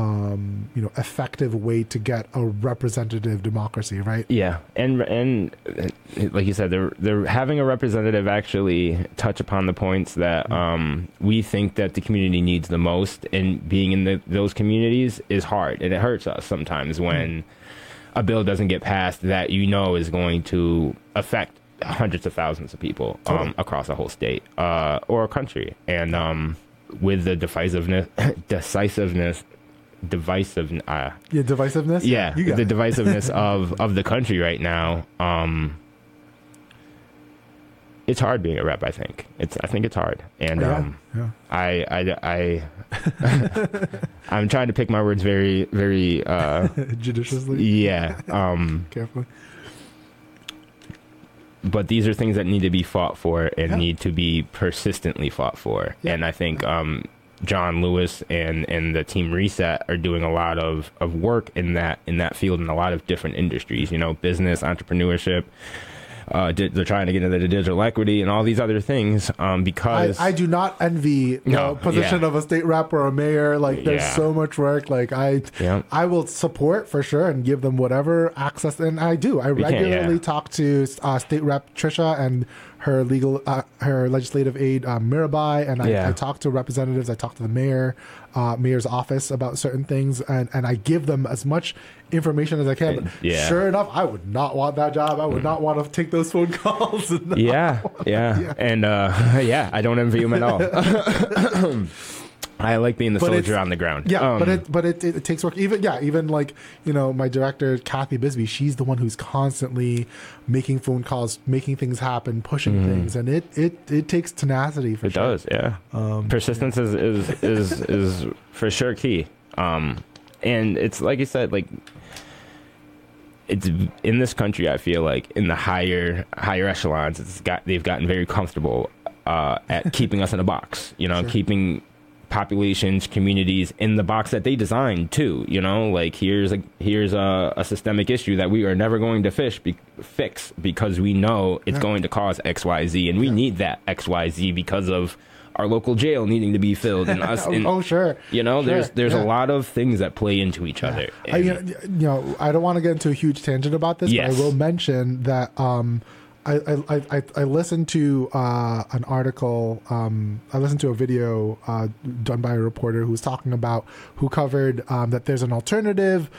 um, you know, effective way to get a representative democracy, right? Yeah, and and uh, like you said, they're they're having a representative actually touch upon the points that um, we think that the community needs the most, and being in the, those communities is hard, and it hurts us sometimes when a bill doesn't get passed that you know is going to affect hundreds of thousands of people um, Totally. across a whole state uh, or a country, and um, with the divisiveness, decisiveness. divisive uh Yeah, divisiveness. yeah you got the it. divisiveness of of the country right now. um it's hard being a rep. I think it's I think it's hard, and Yeah, um yeah. I I I I'm trying to pick my words very very uh Judiciously, yeah um carefully. but these are things that need to be fought for and Yeah. need to be persistently fought for. Yeah. And I think um, John Lewis and, and the team Reset are doing a lot of, of work in that in that field in a lot of different industries, you know, business, entrepreneurship. Uh, di- they're trying to get into the digital equity and all these other things um, I, because I do not envy the No, position yeah. of a state rep or a mayor. Like, there's Yeah. so much work. Like, I Yeah. I will support for sure and give them whatever access. And I do. I We can, regularly yeah. talk to uh, state rep Trisha and her legal, uh, her legislative aide uh, Mirabai, and I, Yeah. I talk to representatives. I talk to the mayor uh, mayor's office about certain things, and, and I give them as much information as I can. But yeah. Sure enough, I would not want that job. I would mm. not want to take those phone calls. No. Yeah, yeah, yeah, and uh, yeah, I don't envy him at all. I like being the but soldier on the ground. Yeah, um, but it but it, it, it takes work. Even yeah, even like you know my director Kathy Bisbee, she's the one who's constantly making phone calls, making things happen, pushing mm. things, and it, it, it takes tenacity for it sure. It does, yeah. Um, Persistence yeah. is is is is for sure key. Um, and it's like you said, like it's in this country. I feel like in the higher higher echelons, it's got they've gotten very comfortable uh, at keeping us in a box. You know, sure. keeping populations, communities in the box that they designed too. You know, like here's a here's a, a systemic issue that we are never going to fish be, fix because we know it's yeah. going to cause X Y Z, and we yeah. need that X Y Z because of our local jail needing to be filled, and us. And, oh, sure. You know, sure. there's there's yeah. a lot of things that play into each yeah. other. I, you know, I don't want to get into a huge tangent about this, yes. but I will mention that. Um, I, I, I, I listened to uh, an article, um, I listened to a video uh, done by a reporter who was talking about, who covered um, that there's an alternative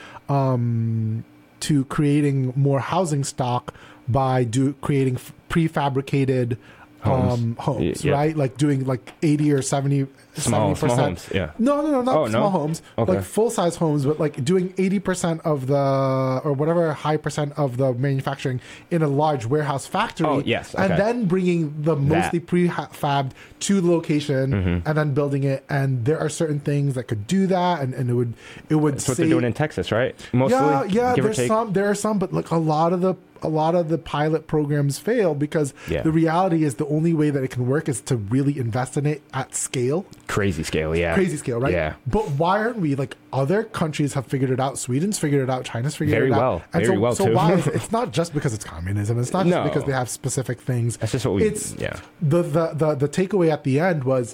um, to creating more housing stock by do creating f- prefabricated homes, um, homes yeah. right? Like doing like eighty or seventy Small, seventy percent. small homes, yeah. No, no, no, not oh, small no? homes. Okay. Like full-size homes, but like doing eighty percent of the, or whatever high percent of the manufacturing in a large warehouse factory. Oh, yes. Okay. And then bringing the mostly that. prefabbed to the location mm-hmm. and then building it. And there are certain things that could do that. And, and it would, it would That's save, what they're doing in Texas, right? Mostly, yeah, yeah, give or there's take. some, there are some, but like a lot of the, a lot of the pilot programs fail because yeah. the reality is the only way that it can work is to really invest in it at scale. Crazy scale, yeah. Crazy scale, right? Yeah. But why aren't we, like, other countries have figured it out. Sweden's figured it out. China's figured Very it out. well. And Very so, well, so too. why is it, it's not just because it's communism. It's not just No. because they have specific things. That's just what we, it's, yeah. The, the, the, the takeaway at the end was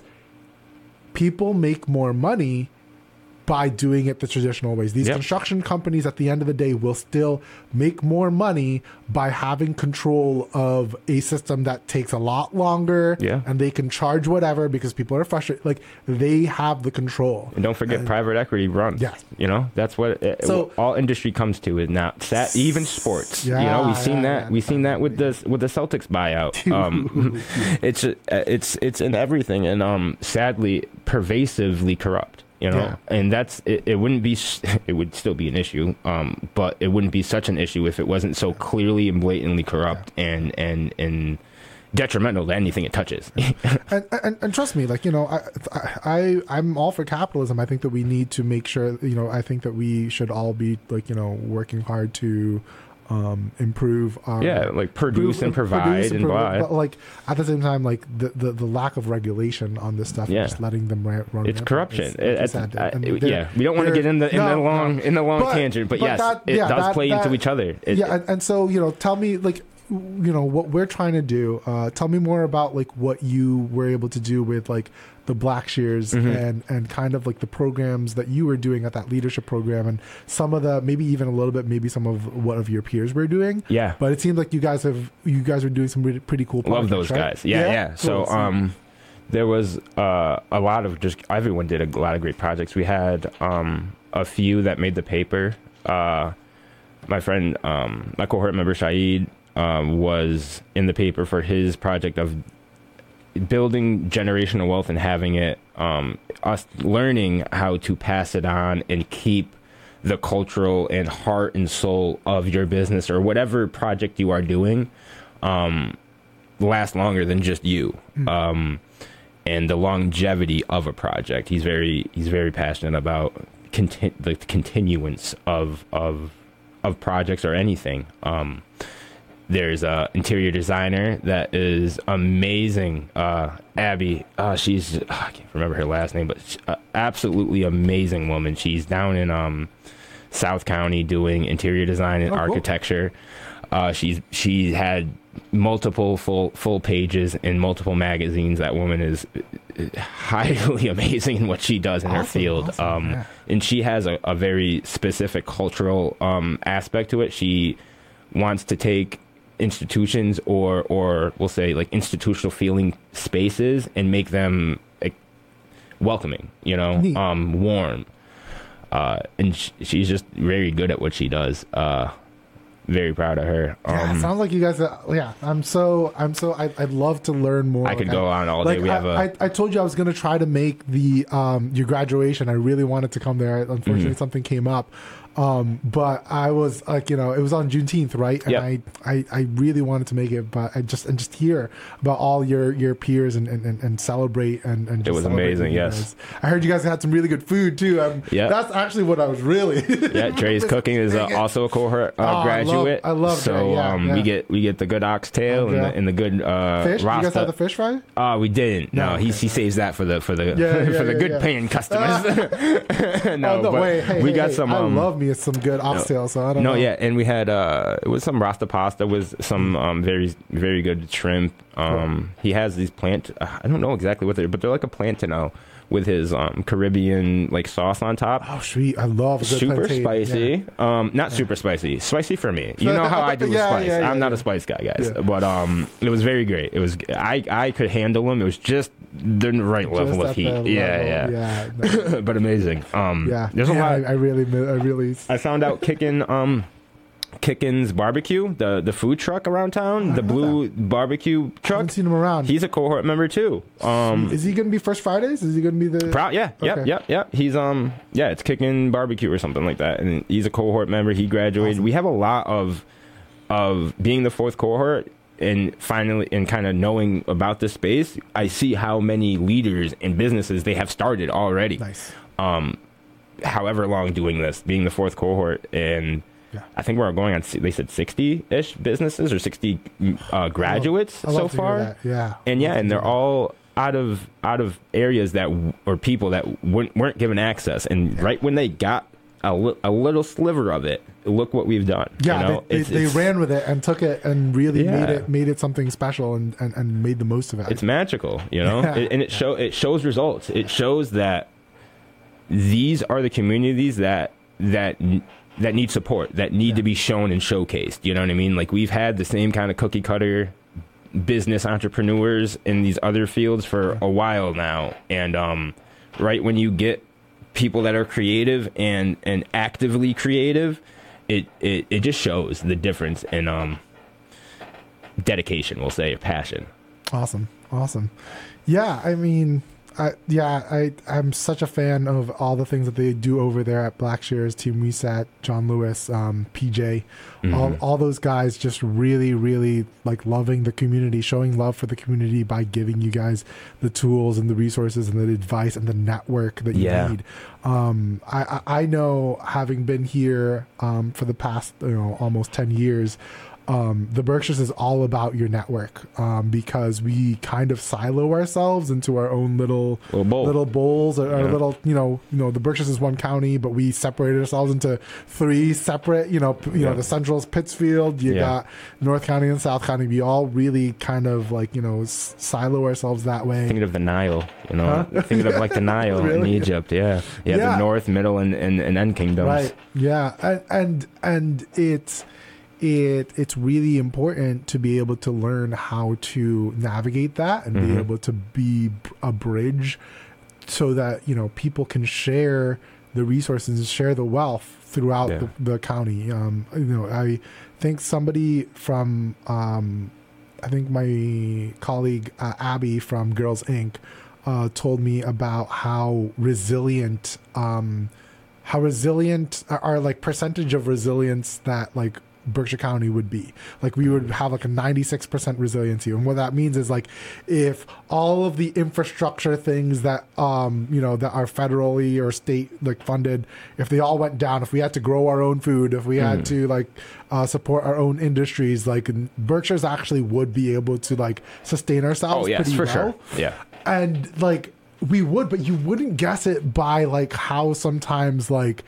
people make more money by doing it the traditional ways. These yep. construction companies at the end of the day will still make more money by having control of a system that takes a lot longer yeah. and they can charge whatever because people are frustrated. Like they have the control. And don't forget and, private equity runs. Yeah. You know, that's what it, so, all industry comes to is now that even sports. Yeah, you know, we've seen yeah, that. We've seen that with the with the Celtics buyout. Um, it's it's it's in everything, and um, sadly pervasively corrupt. You know, yeah. and that's it, it wouldn't be it would still be an issue, um, but it wouldn't be such an issue if it wasn't so clearly and blatantly corrupt yeah. and and and detrimental to anything it touches. and, and and trust me, like you know, I I I'm all for capitalism. I think that we need to make sure, you know, I think that we should all be like you know working hard to um improve um, yeah like produce improve, and provide produce and, and buy, but like at the same time like the the, the lack of regulation on this stuff yeah. and just letting them run, run it's corruption is, it's, sad. I, And yeah we don't want to get in the in no, the long no. in the long but, tangent but, but yes that, it yeah, does that, play that, into each other it, yeah and, and so you know tell me like you know what we're trying to do uh tell me more about like what you were able to do with like the Black Shears mm-hmm. and and kind of like the programs that you were doing at that leadership program and some of the maybe even a little bit maybe some of what of your peers were doing. Yeah, but it seems like you guys have you guys were doing some really, pretty cool projects. Love those right? guys. Yeah, yeah. yeah. So cool. um there was uh a lot of just everyone did a lot of great projects. We had um a few that made the paper. Uh my friend um my cohort member Shaid um was in the paper for his project of building generational wealth and having it um us learning how to pass it on and keep the cultural and heart and soul of your business or whatever project you are doing um last longer than just you mm. um and the longevity of a project. He's very he's very passionate about conti- the continuance of of of projects or anything. um There's a interior designer that is amazing, uh, Abby. Uh, she's oh, I can't remember her last name, but she, uh, absolutely amazing woman. She's down in um, South County doing interior design and oh, architecture. Cool. Uh, she's she had multiple full full pages in multiple magazines. That woman is highly amazing in what she does in awesome, her field, awesome, um, yeah. and she has a, a very specific cultural um, aspect to it. She wants to take institutions or or we'll say like institutional feeling spaces and make them like, welcoming, you know, Neat. um, warm. Uh, and sh- she's just very good at what she does. Uh, very proud of her. Um, Yeah, it sounds like you guys. Uh, yeah, I'm so. I'm so. I, I'd love to learn more. I could Like, go on all like, day. We I, have a. I, I told you I was going to try to make the um your graduation. I really wanted to come there. Unfortunately, Mm-hmm. something came up. Um, but I was like, you know, it was on Juneteenth, right? And Yep. I, I, I really wanted to make it, but I just and just hear about all your, your peers and, and, and celebrate and, and just It was celebrate amazing, with you yes. guys. I heard you guys had some really good food too. Um, Yep. That's actually what I was really. Yeah, Dre's Cooking is uh, also a cohort uh, Oh, I love- graduate. I love so Dre, yeah, um, yeah. we get we get the good oxtail and Okay. the, and the good uh, Fish? You guys Rasta. have the fish fry? Uh, we didn't. No, No, he okay. he saves that for the for the Yeah, yeah, for the yeah, good yeah. paying customers. no, oh, no, but wait, hey, we hey, got hey, some. I Um, love me some good oxtail, so I don't no, know. yeah, and we had uh, it was some Rasta pasta with some um, very very good shrimp. Um, he has these plant. Uh, I don't know exactly what they're, but they're like a plantain with his um, Caribbean like sauce on top. Oh, sweet. I love a good Super plantain. spicy. Yeah. Um, not super spicy. Spicy for me. You know how I do with Yeah, spice. yeah, yeah, I'm not yeah. a spice guy, guys. Yeah. But um, it was very great. It was. I I could handle them. It was just the right level Just of at heat. the Yeah, level. yeah, Yeah, no. but amazing. Um, Yeah. There's a Man, lot. I, I really, I really. I found out kicking um. Kickin's barbecue, the the food truck around town, the know blue barbecue I truck. haven't seen him around. He's a cohort member too. Um, Is he going to be First Fridays? Is he going to be the? Proud, yeah, yep, Okay. yep, yep. He's um, yeah, it's Kicking Barbecue or something like that, and he's a cohort member. He graduated. Awesome. We have a lot of of being the fourth cohort, and finally, and kind of knowing about this space. I see how many leaders and businesses they have started already. Nice. Um, however long doing this, being the fourth cohort, and Yeah. I think we're going on. They said sixty-ish businesses or sixty uh, graduates I love so to hear far. that. Yeah. And yeah, Love to and hear they're that. all out of out of areas that w- or people that weren't, weren't given access. And right when they got a, li- a little sliver of it, look what we've done. Yeah, you know? they, It's- they, they it's- ran with it and took it and really Yeah. made it made it something special and, and, and made the most of it. It's magical, you know, Yeah. it, and it show it shows results. It shows that these are the communities that that that need support, that need Yeah. to be shown and showcased. You know what I mean? Like we've had the same kind of cookie cutter business entrepreneurs in these other fields for Yeah. a while now, and um, right when you get people that are creative and and actively creative, it it, it just shows the difference in um dedication, we'll say, or passion. Awesome, awesome. Yeah, I mean, I, yeah, I I'm such a fan of all the things that they do over there at Blackshears, Team Reset, John Lewis, um, P J, all Mhm. all those guys just really, really like loving the community, showing love for the community by giving you guys the tools and the resources and the advice and the network that you Yeah. need. Um, I, I I know, having been here um, for the past you know almost ten years. Um, the Berkshires is all about your network um, because we kind of silo ourselves into our own little Little bowl. little bowls or, or Yeah. little you know you know the Berkshires is one county, but we separated ourselves into three separate you know p- you Yeah. know the Central's Pittsfield, you Yeah. got North County and South County. We all really kind of like you know s- silo ourselves that way. Thinking of the Nile, you know, Huh? thinking of like the Nile in Really? Egypt. Yeah, yeah, Yeah. the North, Middle, and and, and End kingdoms. Right. Yeah. And and and it's it it's really important to be able to learn how to navigate that and Mhm. be able to be a bridge so that, you know, people can share the resources and share the wealth throughout Yeah. the, the county. Um, you know, I think somebody from um, I think my colleague uh, Abby from Girls Incorporated uh, told me about how resilient um, how resilient our like percentage of resilience that like Berkshire County would be. Like we would have like a ninety-six percent resiliency. And what that means is like if all of the infrastructure things that um you know that are federally or state like funded, if they all went down, if we had to grow our own food, if we had Mhm. to like uh support our own industries, like Berkshire's actually would be able to like sustain ourselves Oh yes, pretty for well. sure. Yeah. And like we would, but you wouldn't guess it by like how sometimes like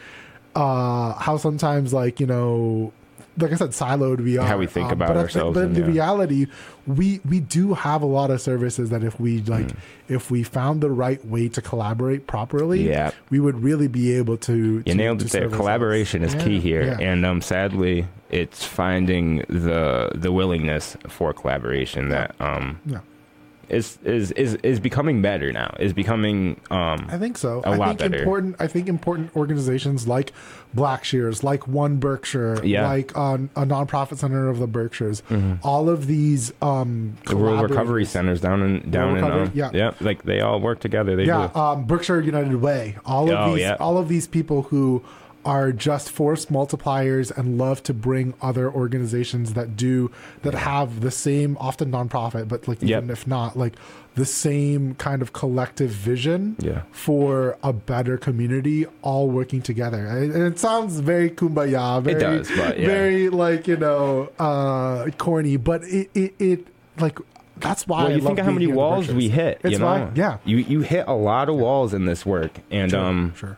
uh how sometimes like you know like I said siloed we are, How we think about but I ourselves but and, in the yeah. reality we we do have a lot of services that if we like Mm. if we found the right way to collaborate properly, Yeah. we would really be able to You to, nailed to it there. serve Collaboration is ourselves. key Yeah, here, yeah. and um, sadly, it's finding the the willingness for collaboration that um, Yeah. is is is is becoming better now. Is becoming um I think so. a I lot think better. important. I think important organizations like Blackshears, like One Berkshire, Yeah. like uh, a nonprofit center of the Berkshires, all of these um, the rural recovery collaborators- centers down in down in recovery, um, yeah. yeah, like they all work together. They yeah, do. um, Berkshire United Way. All of Oh, these, yeah. all of these people who are just force multipliers and love to bring other organizations that do that have the same, often nonprofit, but like even Yep. if not, like the same kind of collective vision Yeah. for a better community, all working together. And it sounds very kumbaya, very, does, but yeah. very like you know uh, corny, but it it, it like. That's why Well, I you love think of how being many here at the walls we Berkshires. hit. It's you know, why, yeah, You you hit a lot of walls in this work, and sure, um, sure.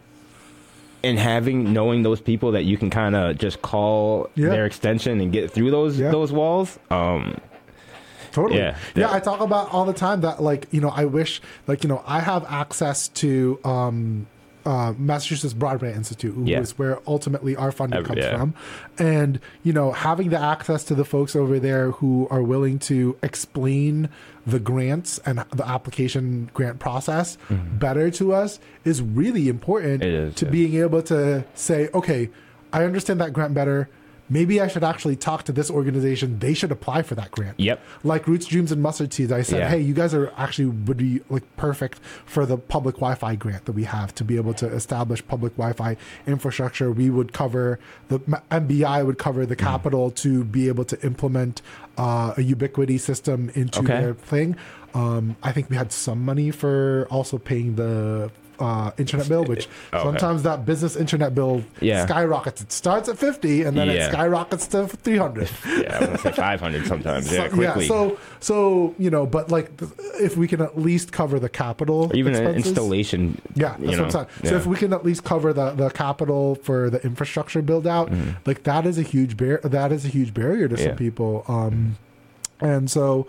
and having knowing those people that you can kind of just call Yeah. their extension and get through those Yeah. those walls. Um, Totally. Yeah, yeah. yeah. I talk about all the time that, like, you know, I wish, like, you know, I have access to um, uh, Massachusetts Broadband Institute, who Yeah. is where ultimately our funding Every- comes yeah. from. And, you know, having the access to the folks over there who are willing to explain the grants and the application grant process better to us is really important Mm-hmm. It is, to yeah. being able to say, okay, I understand that grant better. Maybe I should actually talk to this organization. They should apply for that grant. Yep. Like Roots, Dreams, and Mustard Seeds. I said, Yeah. hey, you guys are actually would be like perfect for the public Wi-Fi grant that we have to be able to establish public Wi-Fi infrastructure. We would cover the M B I would cover the capital to be able to implement uh, a Ubiquity system into Okay. their thing. Um, I think we had some money for also paying the uh, internet bill, which Okay. sometimes that business internet bill Yeah. skyrockets. It starts at fifty and then Yeah. it skyrockets to three hundred. yeah, I want to say five hundred sometimes. Yeah, So- quickly. so so you know, but like th- if we can at least cover the capital, or even an expenses- installation. Yeah, that's you what know, I'm saying. So yeah. if we can at least cover the the capital for the infrastructure build out, Mm-hmm. like that is a huge bar- that is a huge barrier to Yeah. some people. Um, and so,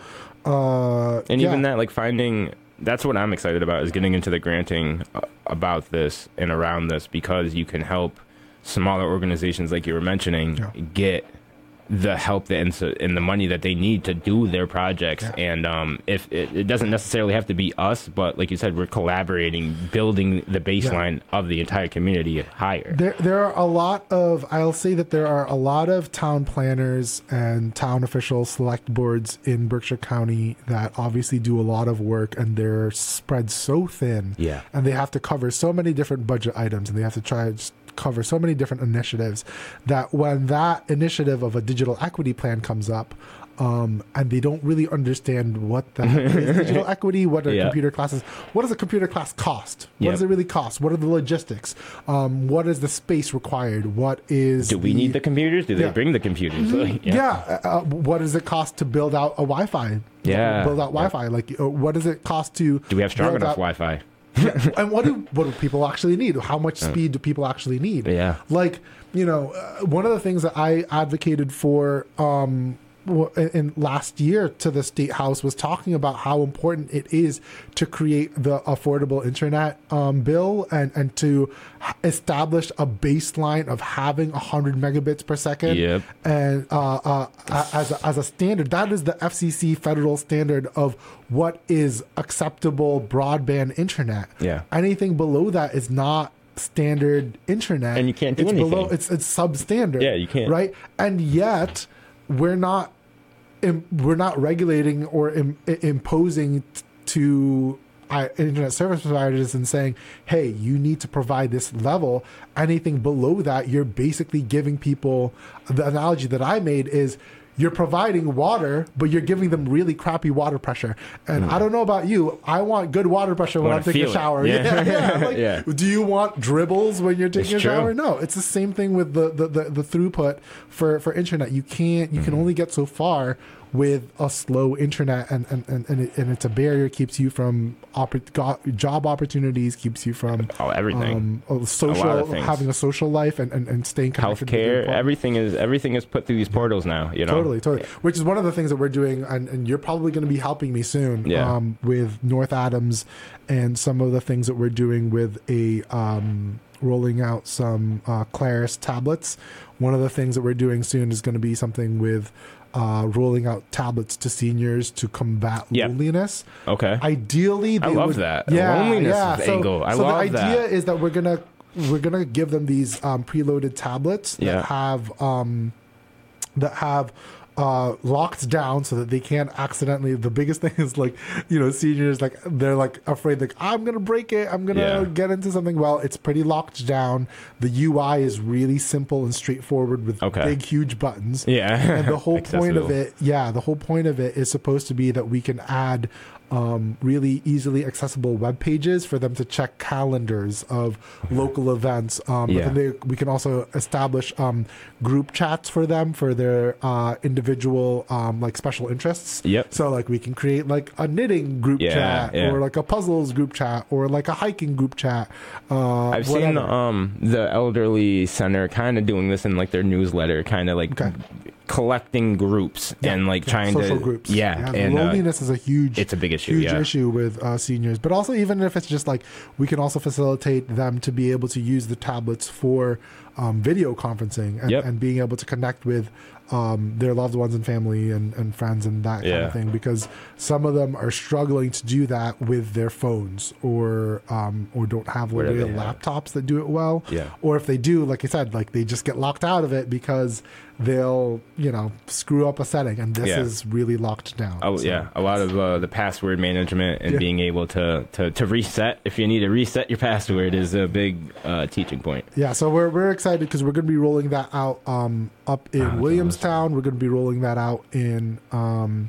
uh, And yeah. even that, like finding, that's what I'm excited about, is getting into the granting uh, about this and around this, because you can help smaller organizations like you were mentioning Yeah. get the help that and, so, and the money that they need to do their projects. Yeah. And um, if it, it doesn't necessarily have to be us, but like you said, we're collaborating, building the baseline of the entire community higher. There, there are a lot of, I'll say that there are a lot of town planners and town officials, select boards in Berkshire County that obviously do a lot of work, and they're spread so thin. Yeah. And they have to cover so many different budget items, and they have to try to just cover so many different initiatives that when that initiative of a digital equity plan comes up, um, and they don't really understand what that is, digital equity, what are Yeah. computer classes, what does a computer class cost? What Yep. does it really cost? What are the logistics? Um, what is the space required? What is Do we need the computers? Do they Yeah. bring the computers? Like, yeah, uh, uh, what does it cost to build out a Wi-Fi? Yeah. build out Wi-Fi. Like, uh, what does it cost to? Do we have strong build enough out- Wi-Fi? and what do what do people actually need? How much speed do people actually need? Yeah. Like, you know, uh, one of the things that I advocated for um, w- in, in last year to the State House was talking about how important it is to create the affordable internet um, bill and, and to h- establish a baseline of having one hundred megabits per second. Yep. And uh, uh, a- as, a, as a standard, that is the F C C federal standard of what is acceptable broadband internet. Yeah. Anything below that is not standard internet, And you can't do it's anything. below it's it's substandard. Yeah, you can't. Right, and yet we're not im- we're not regulating or Im- i- imposing t- to uh, internet service providers and saying, hey, you need to provide this level. Anything below that, you're basically giving people, the analogy that I made is, you're providing water, but you're giving them really crappy water pressure. And I don't know about you, I want good water pressure when Wanna I'm taking a feel it. shower. Yeah. Yeah, yeah. Like, Yeah. do you want dribbles when you're taking It's a shower? true. No, it's the same thing with the the, the, the throughput for, for internet. You can't. You can only get so far with a slow internet, and and, and, and, it, and it's a barrier. Keeps you from oppor- go- job opportunities. Keeps you from Oh, everything. Um, a social of things. having a social life and, and, and staying connected. with your Healthcare, partner. everything is everything is put through these portals now. You know, Totally, totally. Which is one of the things that we're doing, and, and you're probably going to be helping me soon Yeah. um, with North Adams and some of the things that we're doing with a um, rolling out some uh, Claris tablets. One of the things that we're doing soon is going to be something with uh, rolling out tablets to seniors to combat Yep. loneliness. Okay. Ideally, they I love would, that. Yeah, Loneliness yeah. So, angle. I so love the idea that. is that we're gonna we're gonna give them these um, preloaded tablets that Yeah. have um, that have. Uh, locked down so that they can't accidentally. The biggest thing is like, you know, seniors like they're like afraid like I'm gonna break it. I'm gonna Yeah. get into something. Well, it's pretty locked down. The U I is really simple and straightforward with Okay. big, huge buttons. Yeah. and the whole point of Accessible. it, yeah, the whole point of it is supposed to be that we can add um, really easily accessible web pages for them to check calendars of local events. Um, Yeah. But then they, we can also establish um, group chats for them for their uh, individual um, like special interests. Yep. So like we can create like a knitting group Yeah, chat yeah. or like a puzzles group chat or like a hiking group chat. Uh, I've seen whatever. um the elderly center kind of doing this in like their newsletter, kind of like Okay. collecting groups Yeah, and like yeah, trying social to groups. yeah, and uh, loneliness is a huge it's a big issue, huge yeah. issue with uh, seniors. But also, even if it's just like we can also facilitate them to be able to use the tablets for um, video conferencing and, Yep. and being able to connect with um, their loved ones and family and, and friends and that kind Yeah. of thing. Because some of them are struggling to do that with their phones or um, or don't have What do real they have? laptops that do it well. Yeah. Or if they do, like I said, like they just get locked out of it because they'll, you know, screw up a setting, and this Yeah. is really locked down. Oh So- yeah, a lot of uh, the password management and Yeah. being able to, to to reset if you need to reset your password is a big uh, teaching point. Yeah, so we're we're excited because we're going to be rolling that out um, up in Ah, Williamstown. We're going to be rolling that out in um,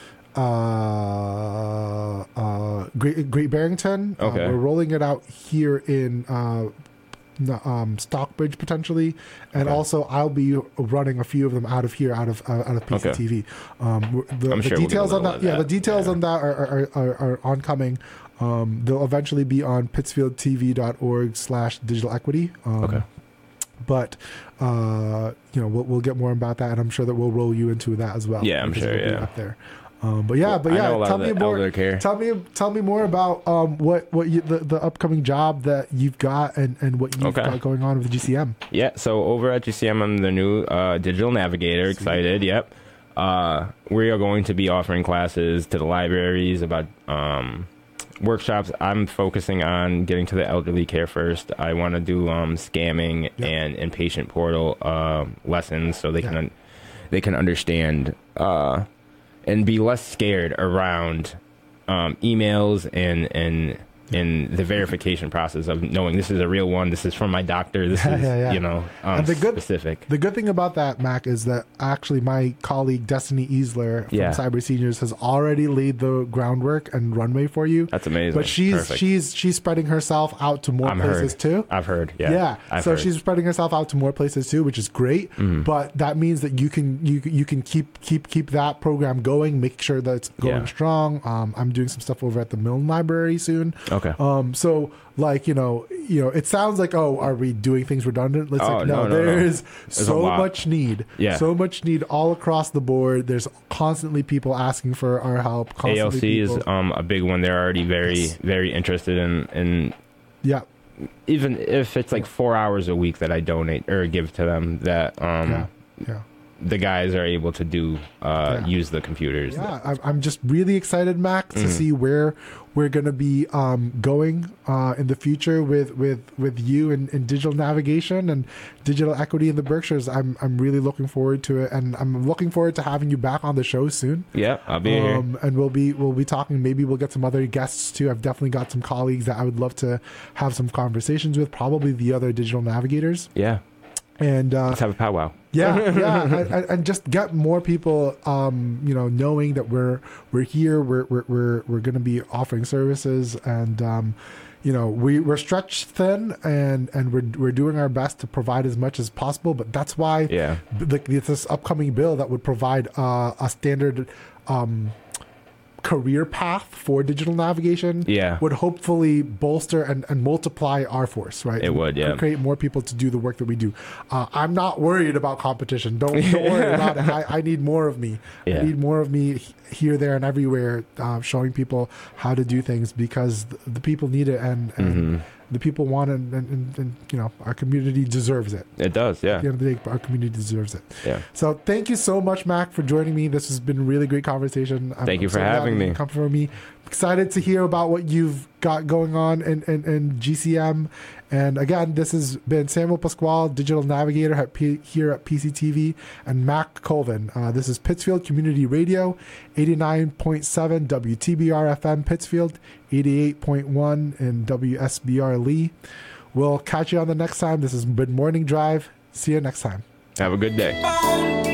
uh, uh, Great Great Barrington. Uh, Okay. we're rolling it out here in uh, n- um, Stockbridge potentially, and Okay. also I'll be running a few of them out of here, out of uh, out of P C T V. Um, we're- the, I'm the sure we'll get a details on little that, of yeah, the that. details Yeah. on that are are, are, are oncoming. Um, they'll eventually be on pittsfield t v dot org slash digital equity. Um, Okay. But uh, you know, we'll we'll get more about that, and I'm sure that we'll roll you into that as well. Yeah, I'm because sure, it'll be yeah. up there. Um, but yeah, Well, but I yeah, know a lot tell of me the more. elder care. Tell me, tell me more about um, what what you, the the upcoming job that you've got and, and what you've Okay. got going on with the G C M. Yeah, so over at G C M, I'm the new uh, digital navigator. Excited, yep. Uh, we are going to be offering classes to the libraries about um, workshops. I'm focusing on getting to the elderly care first. I want to do um, scamming Yeah. and inpatient portal uh, lessons so they Yeah. can un- they can understand uh, and be less scared around um, emails and and. in the verification process of knowing this is a real one, this is from my doctor, this Yeah, is, yeah, yeah. you know, um, And the good- specific. The good thing about that, Mac, is that actually my colleague Destiny Easler from Yeah. Cyber Seniors has already laid the groundwork and runway for you. That's amazing. But she's Perfect. she's she's spreading herself out to more I'm places heard. too. I've heard, yeah. Yeah, I've so heard. she's spreading herself out to more places too, which is great. Mm-hmm. But that means that you can you you can keep keep keep that program going. Make sure that it's going Yeah. strong. Um, I'm doing some stuff over at the Milne Library soon. Okay. Um, so like you know you know it sounds like, oh, are we doing things redundant? It's Oh, like no, no, no, no. there is There's a so lot. much need. Yeah. so much need all across the board. There's constantly people asking for our help. A Constantly L C is people- um, a big one. They're already very, Yes. very interested in, in yeah. even if it's like four hours a week that I donate or give to them, that um, Yeah, yeah. the guys are able to do uh, Yeah. use the computers. Yeah, I'm- I'm just really excited, Mac, to Mm. see where we're going to be um, going uh, in the future with with with you and, and digital navigation and digital equity in the Berkshires. I'm I'm really looking forward to it, and I'm looking forward to having you back on the show soon. Yeah, I'll be here. Um, and we'll be we'll be talking. Maybe we'll get some other guests too. I've definitely got some colleagues that I would love to have some conversations with. Probably the other digital navigators. Yeah, And uh, let's have a powwow. yeah, yeah, and, and- and just get more people, um, you know, knowing that we're we're here, we're we're we're, we're going to be offering services, and um, you know, we we're stretched thin, and and we're we're doing our best to provide as much as possible. But that's why, Yeah. b- like this upcoming bill that would provide uh, a standard. Um, career path for digital navigation Yeah. would hopefully bolster and, and multiply our force, right? It would, yeah. Create more people to do the work that we do. Uh, I'm not worried about competition. Don't, don't worry about it. I, I need more of me. Yeah. I need more of me h- here, there, and everywhere, uh, showing people how to do things because the, the people need it, and, and Mm-hmm. the people want, and, and, and, and you know, our community deserves it. It does, yeah. At the end of the day, our community deserves it. Yeah. So thank you so much, Mac, for joining me. This has been a really great conversation. I'm, thank you I'm for so having me. Come for me. Excited to hear about what you've got going on in, in, in G C M. And again, this has been Samuel Pasquale, Digital Navigator at P- here at P C T V, and Mac Colvin. Uh, this is Pittsfield Community Radio, eighty-nine point seven W T B R F M Pittsfield, eighty-eight point one in W S B R Lee. We'll catch you on the next time. This has been Morning Drive. See you next time. Have a good day.